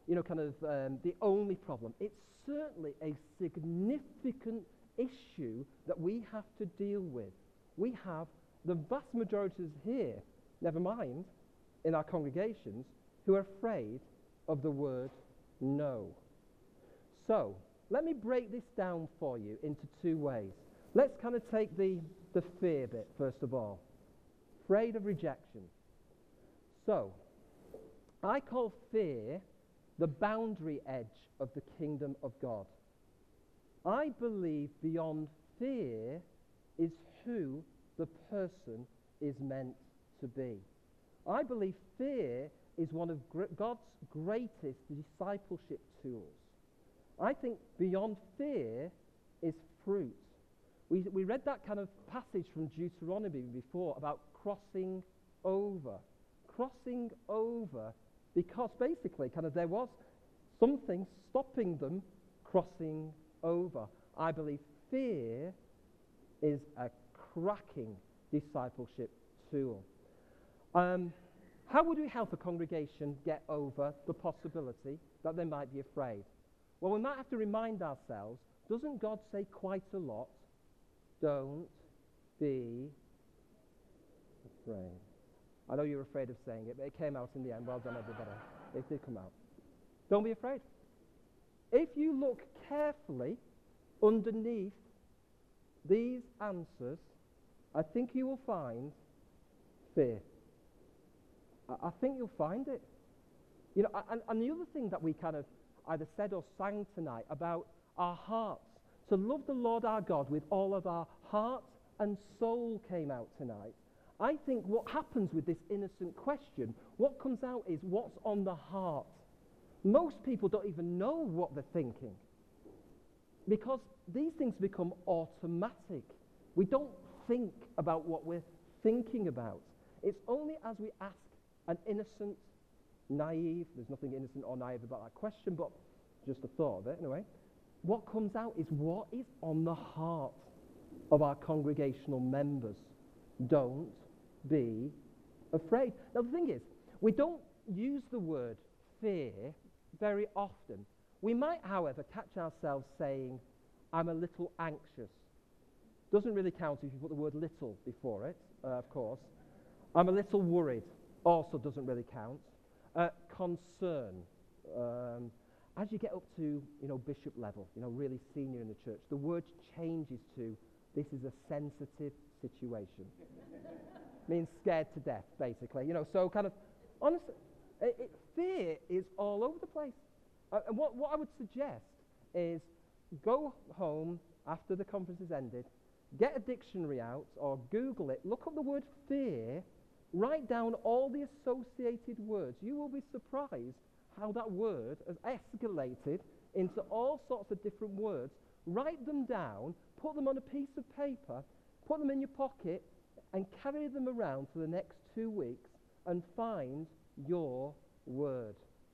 the only problem, it's certainly a significant issue that we have to deal with. We have the vast majority here, never mind, in our congregations, who are afraid of the word no. So, let me break this down for you into two ways. Let's kind of take the fear bit, first of all. Afraid of rejection. So, I call fear the boundary edge of the kingdom of God. I believe beyond fear is who the person is meant to be. I believe fear is one of God's greatest discipleship tools. I think beyond fear is fruit. We read that kind of passage from Deuteronomy before about crossing over. Crossing over because basically there was something stopping them crossing over. I believe fear is a cracking discipleship tool. How would we help a congregation get over the possibility that they might be afraid? Well, we might have to remind ourselves, doesn't God say quite a lot? Don't be afraid. I know you're afraid of saying it, but it came out in the end. Well done, everybody. It did come out. Don't be afraid. If you look carefully underneath these answers, I think you will find fear. I think you'll find it. And the other thing that we kind of either said or sang tonight about our hearts, to love the Lord our God with all of our heart and soul came out tonight. I think what happens with this innocent question, what comes out is what's on the heart. Most people don't even know what they're thinking because these things become automatic. We don't think about what we're thinking about. It's only as we ask an innocent, naive, there's nothing innocent or naive about that question, but just a thought of it anyway. What comes out is what is on the heart of our congregational members. Don't be afraid. Now the thing is, we don't use the word fear very often. We might, however, catch ourselves saying, I'm a little anxious. Doesn't really count if you put the word little before it, of course. I'm a little worried. Also doesn't really count. Concern. As you get up to, bishop level, really senior in the church, the word changes to, this is a sensitive situation. Means scared to death, basically. So kind of, honestly, fear is all over the place. And what I would suggest is go home after the conference has ended, get a dictionary out or Google it, look up the word fear, write down all the associated words. You will be surprised how that word has escalated into all sorts of different words. Write them down, put them on a piece of paper, put them in your pocket, and carry them around for the next 2 weeks and find your word.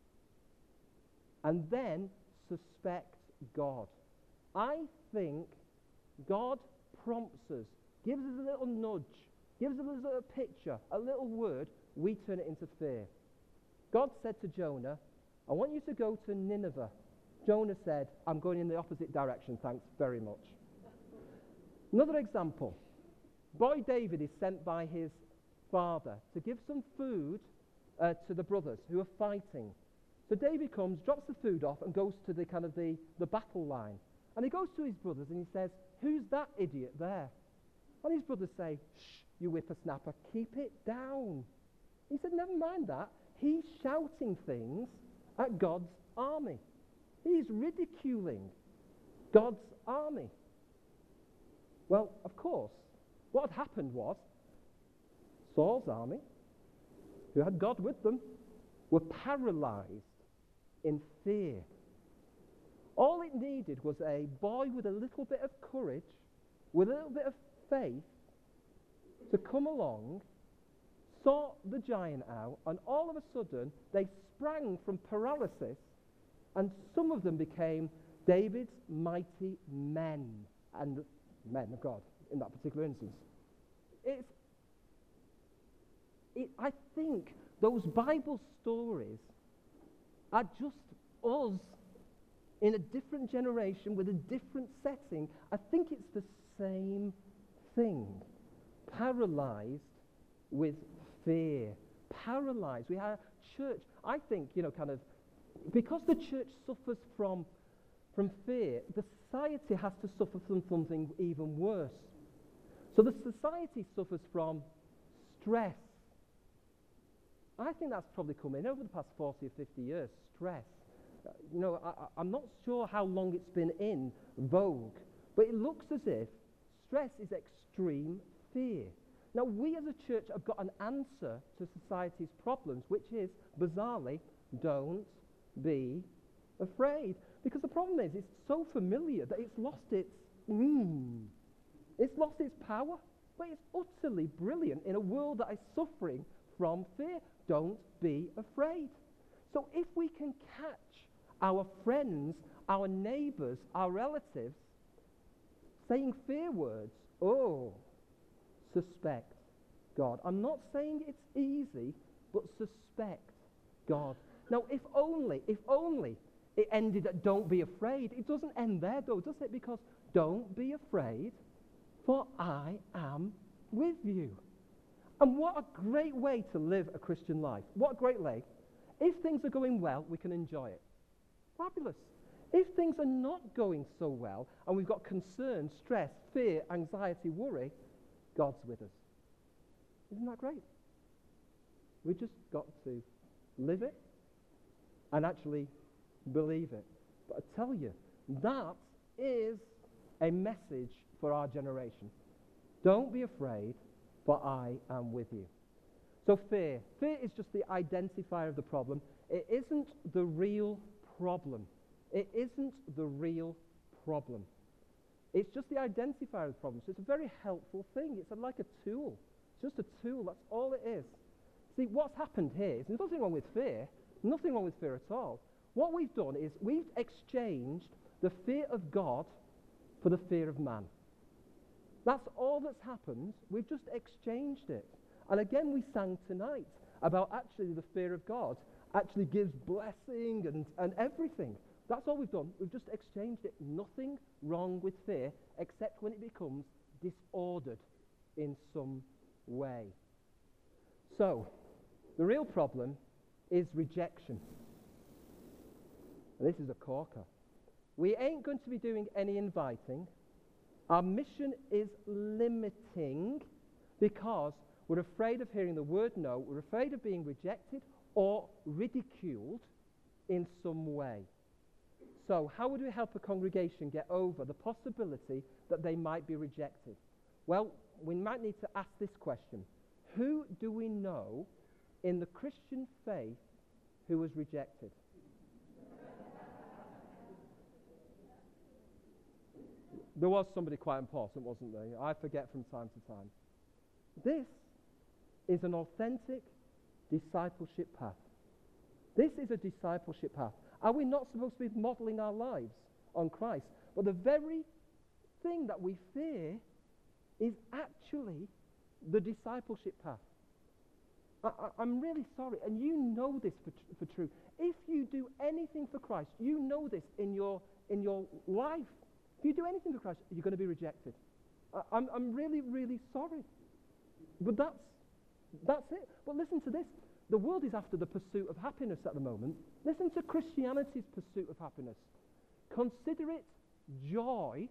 And then suspect God. I think God prompts us, gives us a little nudge, gives us a little picture, a little word, we turn it into fear. God said to Jonah, I want you to go to Nineveh. Jonah said, I'm going in the opposite direction, thanks very much. Another example. Boy David is sent by his father to give some food to the brothers who are fighting. So David comes, drops the food off, and goes to the battle line. And he goes to his brothers and he says, who's that idiot there? And his brothers say, shh, you whippersnapper, keep it down. He said, never mind that. He's shouting things at God's army. He's ridiculing God's army. Well, of course, what had happened was Saul's army, who had God with them, were paralyzed in fear. All it needed was a boy with a little bit of courage, with a little bit of faith, to come along, sort the giant out, and all of a sudden they sprang from paralysis, and some of them became David's mighty men, and men of God in that particular instance. I think those Bible stories are just us in a different generation with a different setting. I think it's the same thing. Paralyzed with fear. Paralyzed. We have church, I think, because the church suffers from fear, the society has to suffer from something even worse. So the society suffers from stress. I think that's probably come in over the past 40 or 50 years, stress. I'm not sure how long it's been in vogue, but it looks as if stress is extreme fear. Now, we as a church have got an answer to society's problems, which is, bizarrely, don't be afraid. Because the problem is, it's so familiar that it's lost its power. But it's utterly brilliant in a world that is suffering from fear. Don't be afraid. So if we can catch our friends, our neighbors, our relatives saying fear words, suspect God. I'm not saying it's easy, but suspect God. Now, if only it ended at don't be afraid. It doesn't end there, though, does it? Because don't be afraid, for I am with you. And what a great way to live a Christian life. What a great way. If things are going well, we can enjoy it. Fabulous. If things are not going so well, and we've got concern, stress, fear, anxiety, worry, God's with us. Isn't that great? We've just got to live it and actually believe it. But I tell you, that is a message for our generation. Don't be afraid, for I am with you. So fear. Fear is just the identifier of the problem. It isn't the real problem. It isn't the real problem. It's just the identifier of the problem. So it's a very helpful thing. It's like a tool. It's just a tool. That's all it is. See, what's happened here is there's nothing wrong with fear. Nothing wrong with fear at all. What we've done is we've exchanged the fear of God for the fear of man. That's all that's happened. We've just exchanged it. And again, we sang tonight about actually the fear of God actually gives blessing and everything. That's all we've done. We've just exchanged it. Nothing wrong with fear except when it becomes disordered in some way. So, the real problem is rejection. And this is a corker. We ain't going to be doing any inviting. Our mission is limiting because we're afraid of hearing the word no. We're afraid of being rejected or ridiculed in some way. So how would we help a congregation get over the possibility that they might be rejected? Well, we might need to ask this question. Who do we know in the Christian faith who was rejected? There was somebody quite important, wasn't there? I forget from time to time. This is an authentic discipleship path. This is a discipleship path. Are we not supposed to be modeling our lives on Christ? But the very thing that we fear is actually the discipleship path. I'm really sorry, and you know this for true. If you do anything for Christ, you know this in your life. If you do anything for Christ, you're going to be rejected. I'm really, really sorry. But that's it. But listen to this. The world is after the pursuit of happiness at the moment. Listen to Christianity's pursuit of happiness. Consider it joy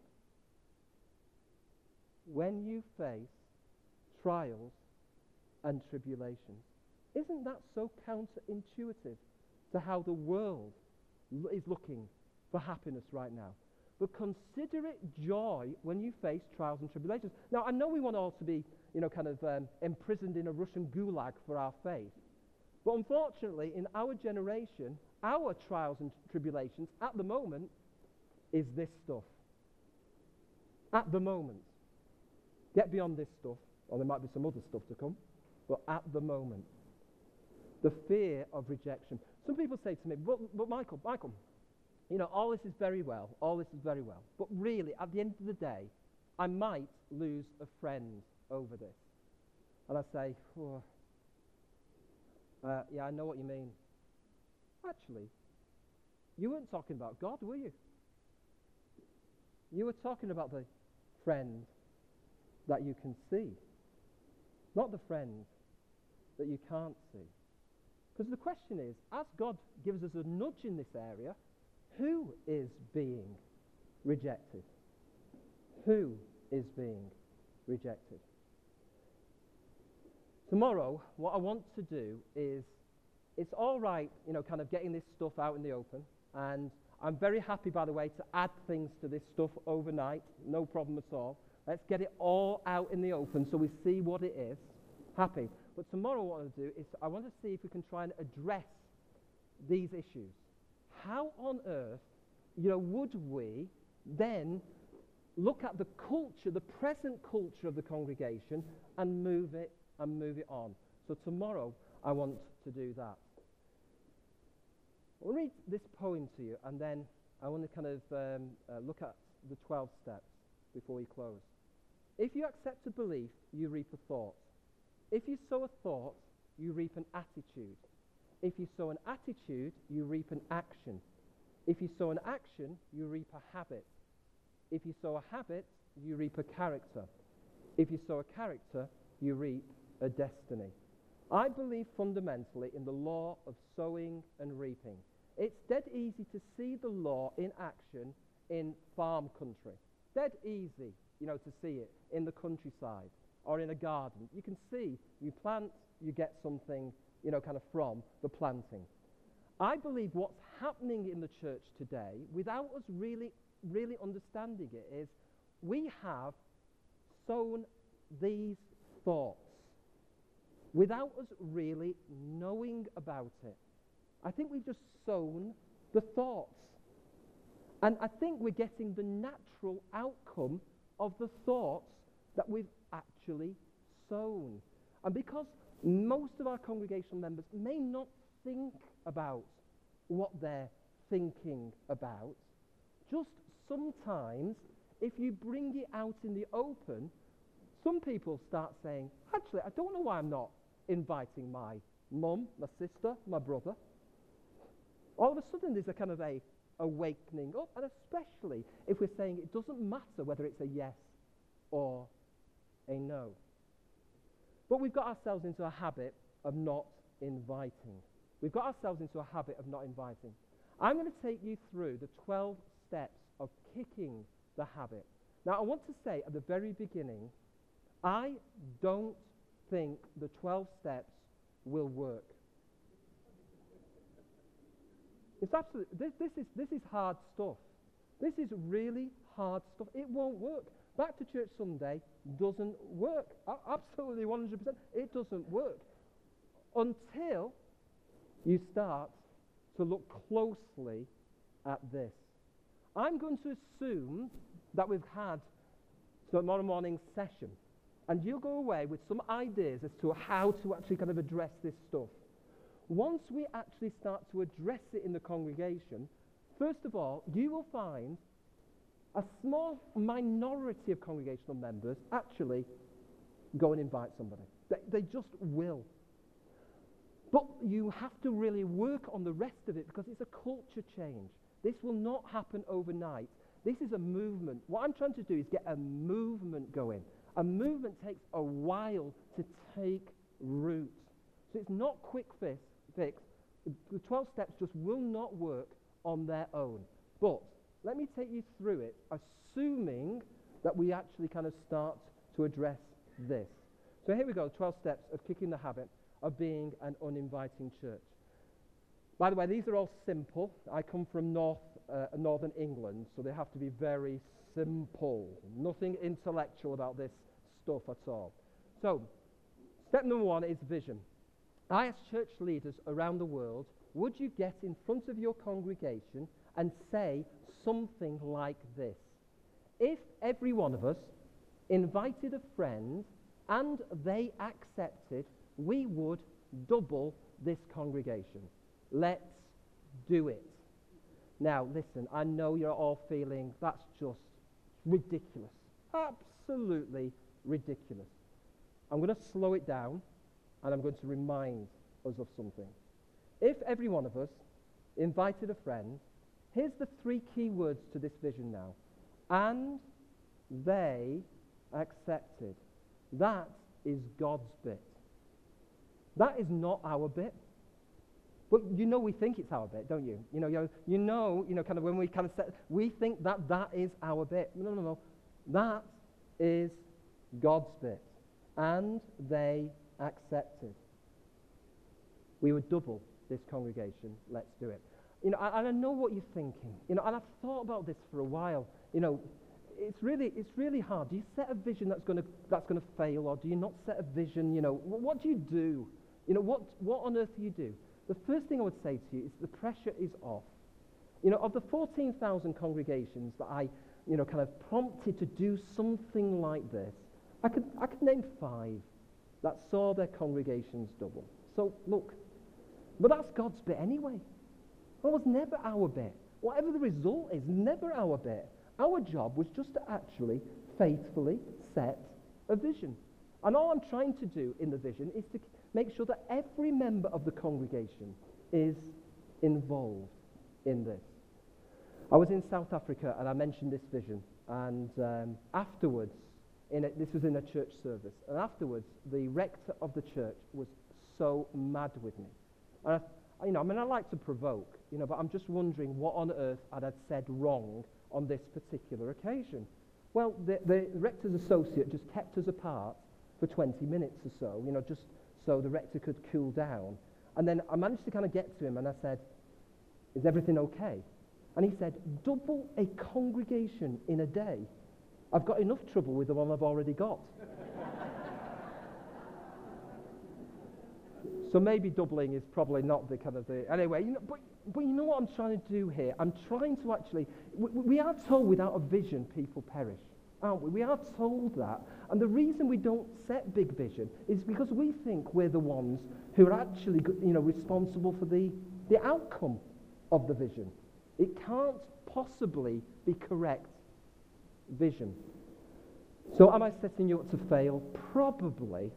when you face trials and tribulations. Isn't that so counterintuitive to how the world is looking for happiness right now? but consider it joy when you face trials and tribulations. Now, I know we want all to be, imprisoned in a Russian gulag for our faith. But unfortunately, in our generation, our trials and tribulations at the moment is this stuff. At the moment. Get beyond this stuff, or there might be some other stuff to come, but at the moment. The fear of rejection. Some people say to me, but Michael, all this is very well, but really, at the end of the day, I might lose a friend over this. And I say, yeah, I know what you mean. Actually, you weren't talking about God, were you? You were talking about the friend that you can see, not the friend that you can't see. Because the question is, as God gives us a nudge in this area, who is being rejected? Who is being rejected? Tomorrow, what I want to do is, it's all right, kind of getting this stuff out in the open, and I'm very happy, by the way, to add things to this stuff overnight, no problem at all. Let's get it all out in the open so we see what it is. Happy. But tomorrow what I want to do is I want to see if we can try and address these issues. How on earth, would we then look at the culture, the present culture of the congregation, and move it on? So tomorrow I want to do that. I'll read this poem to you, and then I want to kind of look at the 12 steps before we close. If you accept a belief, you reap a thought. If you sow a thought, you reap an attitude. If you sow an attitude, you reap an action. If you sow an action, you reap a habit. If you sow a habit, you reap a character. If you sow a character, you reap a destiny. I believe fundamentally in the law of sowing and reaping. It's dead easy to see the law in action in farm country. Dead easy, to see it in the countryside or in a garden. You can see, you plant, you get something, kind of from the planting. I believe what's happening in the church today, without us really understanding it, is we have sown these thoughts without us really knowing about it. I think we've just sown the thoughts. And I think we're getting the natural outcome of the thoughts that we've actually sown. And because most of our congregational members may not think about what they're thinking about, just sometimes, if you bring it out in the open, some people start saying, actually, I don't know why I'm not inviting my mum, my sister, my brother. All of a sudden, there's a kind of a awakening up, and especially if we're saying it doesn't matter whether it's a yes or a no. But we've got ourselves into a habit of not inviting. We've got ourselves into a habit of not inviting. I'm going to take you through the 12 steps of kicking the habit. Now, I want to say at the very beginning, I don't think the 12 steps will work. It's absolutely, this is hard stuff. This is really hard stuff. It won't work. Back to church Sunday doesn't work. Absolutely 100%. It doesn't work until you start to look closely at this. I'm going to assume that we've had tomorrow morning's session, and you'll go away with some ideas as to how to actually kind of address this stuff. Once we actually start to address it in the congregation, first of all, you will find a small minority of congregational members actually go and invite somebody. They just will. But you have to really work on the rest of it because it's a culture change. This will not happen overnight. This is a movement. What I'm trying to do is get a movement going. A movement takes a while to take root. So it's not quick fix. The 12 steps just will not work on their own. But let me take you through it, assuming that we actually kind of start to address this. So here we go, 12 steps of kicking the habit of being an uninviting church. By the way, these are all simple. I come from North Northern England, so they have to be very simple. Nothing intellectual about this stuff at all. So, step number 1 is vision. I ask church leaders around the world, would you get in front of your congregation and say something like this? If every one of us invited a friend and they accepted, we would double this congregation. Let's do it. Now, listen, I know you're all feeling that's just ridiculous. Absolutely ridiculous. I'm going to slow it down and I'm going to remind us of something. If every one of us invited a friend, here's the 3 key words to this vision now. And they accepted. That is God's bit. That is not our bit. But we think it's our bit, don't you? Kind of when we kind of set, we think that is our bit. No. That is God's bit. And they accepted. We would double this congregation. Let's do it. And I know what you're thinking. And I've thought about this for a while. It's really hard. Do you set a vision that's going to fail, or do you not set a vision? What do you do? What on earth do you do? The first thing I would say to you is the pressure is off. Of the 14,000 congregations that I, kind of prompted to do something like this, I could name 5 that saw their congregations double. So look, but that's God's bit anyway. That was never our bit. Whatever the result is, never our bit. Our job was just to actually faithfully set a vision. And all I'm trying to do in the vision is to make sure that every member of the congregation is involved in this. I was in South Africa and I mentioned this vision, and afterwards, this was in a church service, and afterwards the rector of the church was so mad with me. And I like to provoke, but I'm just wondering what on earth I'd had said wrong on this particular occasion. Well, the rector's associate just kept us apart for 20 minutes or so, just so the rector could cool down. And then I managed to kind of get to him and I said, is everything okay? And he said, double a congregation in a day. I've got enough trouble with the one I've already got. So maybe doubling is probably not the kind of the... Anyway, but you know what I'm trying to do here? I'm trying to actually... We are told without a vision, people perish, aren't we? We are told that. And the reason we don't set big vision is because we think we're the ones who are actually, responsible for the outcome of the vision. It can't possibly be correct vision. So am I setting you up to fail? Probably.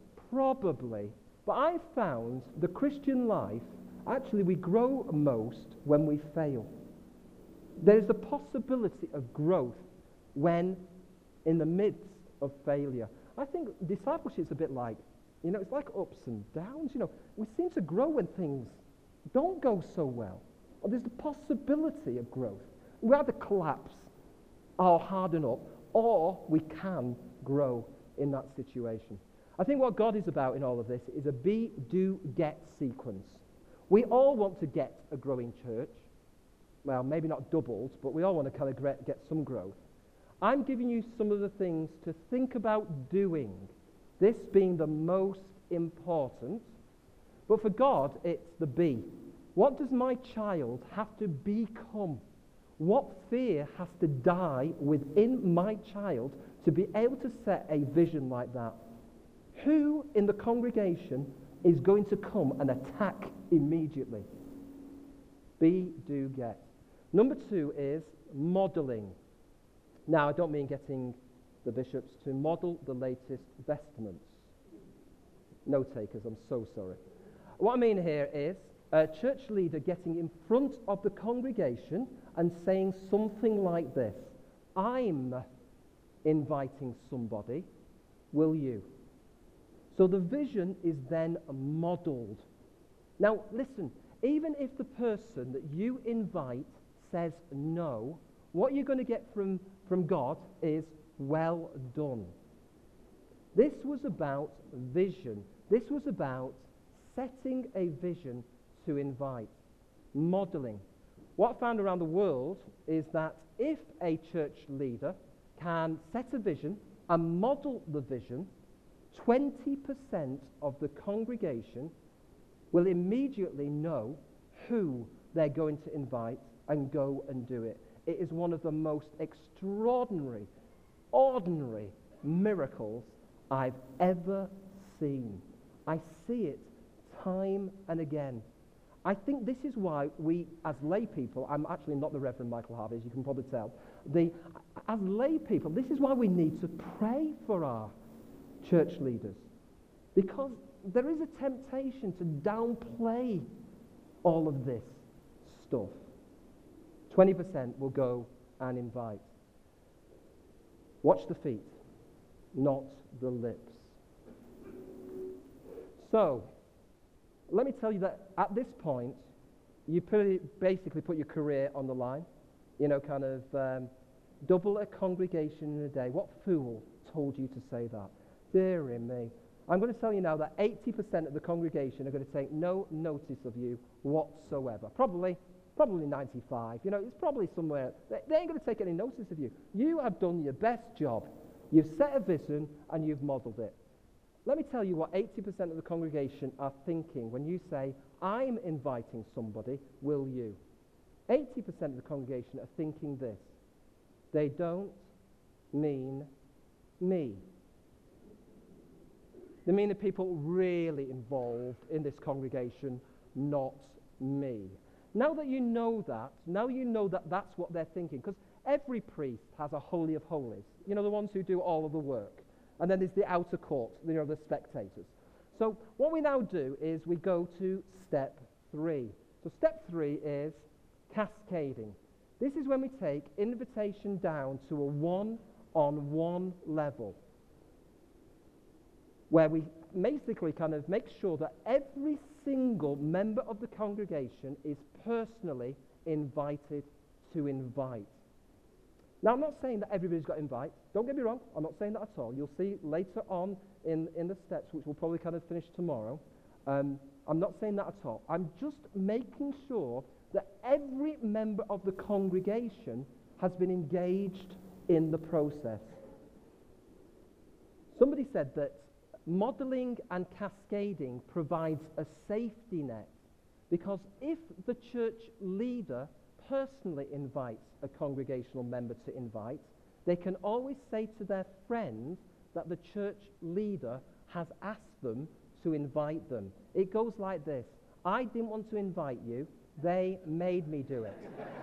But I found the Christian life, actually we grow most when we fail. There's a possibility of growth when in the midst of failure. I think discipleship is a bit like, it's like ups and downs. We seem to grow when things don't go so well. Or there's the possibility of growth. We either collapse or harden up, or we can grow in that situation. I think what God is about in all of this is a be, do, get sequence. We all want to get a growing church. Well, maybe not doubled, but we all want to kind of get some growth. I'm giving you some of the things to think about doing, this being the most important. But for God, it's the be. What does my child have to become? What fear has to die within my child to be able to set a vision like that? Who in the congregation is going to come and attack immediately? Be, do, get. Number 2 is modelling. Now, I don't mean getting the bishops to model the latest vestments. No takers, I'm so sorry. What I mean here is a church leader getting in front of the congregation and saying something like this: I'm inviting somebody, will you? So the vision is then modelled. Now, listen, even if the person that you invite says no, what you're going to get from God is well done. This was about vision. This was about setting a vision to invite, modelling. what I found around the world is that if a church leader can set a vision and model the vision, 20% of the congregation will immediately know who they're going to invite and go and do it. It is one of the most extraordinary, ordinary miracles I've ever seen. I see it time and again. I think this is why we, as lay people, I'm actually not the Reverend Michael Harvey, as you can probably tell. As lay people, this is why we need to pray for our church leaders. Because there is a temptation to downplay all of this stuff. 20% will go and invite. Watch the feet, not the lips. So, let me tell you that at this point, you basically put your career on the line. Double a congregation in a day. What fool told you to say that? Dear me. I'm going to tell you now that 80% of the congregation are going to take no notice of you whatsoever. Probably 95. It's probably somewhere. They ain't going to take any notice of you. You have done your best job. You've set a vision and you've modeled it. Let me tell you what 80% of the congregation are thinking when you say, I'm inviting somebody, will you? 80% of the congregation are thinking this. They don't mean me. They mean the people really involved in this congregation, not me. Now that you know that that's what they're thinking, because every priest has a holy of holies, the ones who do all of the work. And then there's the outer court, the spectators. So what we now do is we go to step 3. So step 3 is cascading. This is when we take invitation down to a one-on-one level, where we basically kind of make sure that every single member of the congregation is personally invited to invite. Now, I'm not saying that everybody's got to invite. Don't get me wrong. I'm not saying that at all. You'll see later on in the steps, which we'll probably kind of finish tomorrow. I'm not saying that at all. I'm just making sure that every member of the congregation has been engaged in the process. Somebody said that modeling and cascading provides a safety net, because if the church leader personally invites a congregational member to invite, they can always say to their friend that the church leader has asked them to invite them. It goes like this: I didn't want to invite you, they made me do it.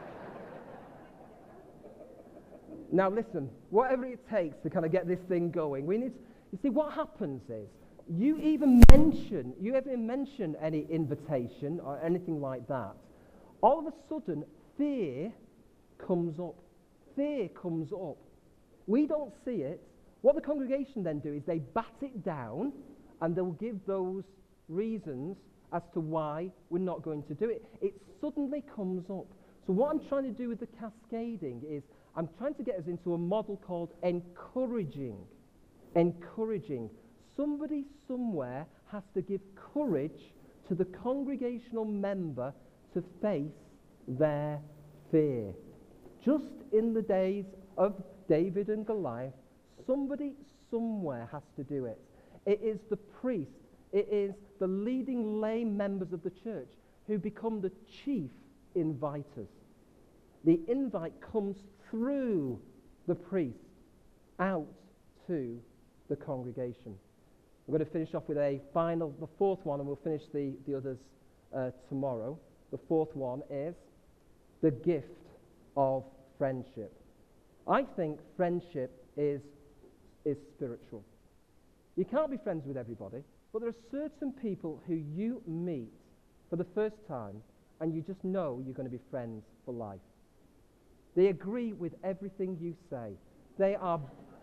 Now listen, whatever it takes to kind of get this thing going, you see, what happens is, you even mention any invitation or anything like that, all of a sudden, fear comes up. Fear comes up. We don't see it. What the congregation then do is they bat it down, and they'll give those reasons as to why we're not going to do it. It suddenly comes up. So what I'm trying to do with the cascading is I'm trying to get us into a model called encouraging. Encouraging. Somebody somewhere has to give courage to the congregational member to face their fear. Just in the days of David and Goliath, somebody somewhere has to do it. It is the priest, it is the leading lay members of the church who become the chief inviters. The invite comes through the priest out to the congregation. I'm going to finish off with the fourth one, and we'll finish the others tomorrow. The fourth one is the gift of friendship. I think friendship is spiritual. You can't be friends with everybody, but there are certain people who you meet for the first time, and you just know you're going to be friends for life. They agree with everything you say. They are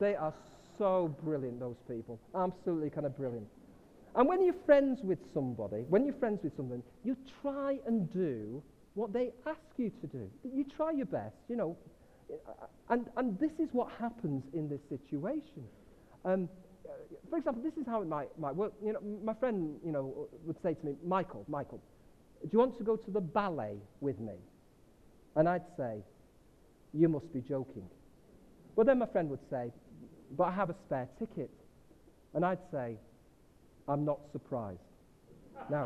so brilliant, those people. Absolutely kind of brilliant. And when you're friends with somebody, you try and do what they ask you to do. You try your best, and this is what happens in this situation. For example, this is how it might work. My friend, would say to me, Michael, do you want to go to the ballet with me? And I'd say, you must be joking. But then my friend would say, but I have a spare ticket. And I'd say, I'm not surprised. Now,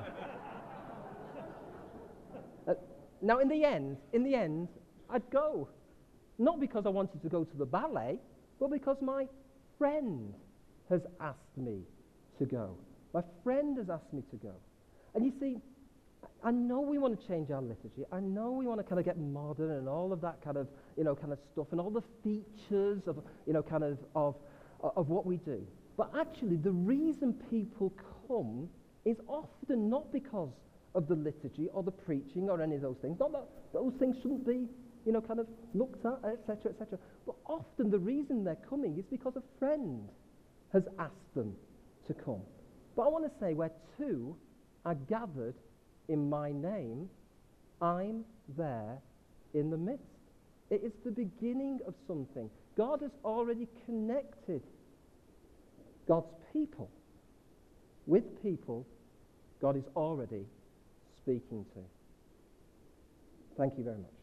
now in the end, I'd go. Not because I wanted to go to the ballet, but because my friend has asked me to go. My friend has asked me to go. And you see, I know we want to change our liturgy. I know we want to kind of get modern and all of that kind of, kind of stuff and all the features of, of what we do. But actually, the reason people come is often not because of the liturgy or the preaching or any of those things. Not that those things shouldn't be, kind of looked at, etc., etc. But often the reason they're coming is because a friend has asked them to come. But I want to say, where two are gathered in my name, I'm there in the midst. It is the beginning of something. God has already connected God's people with people God is already speaking to. Thank you very much.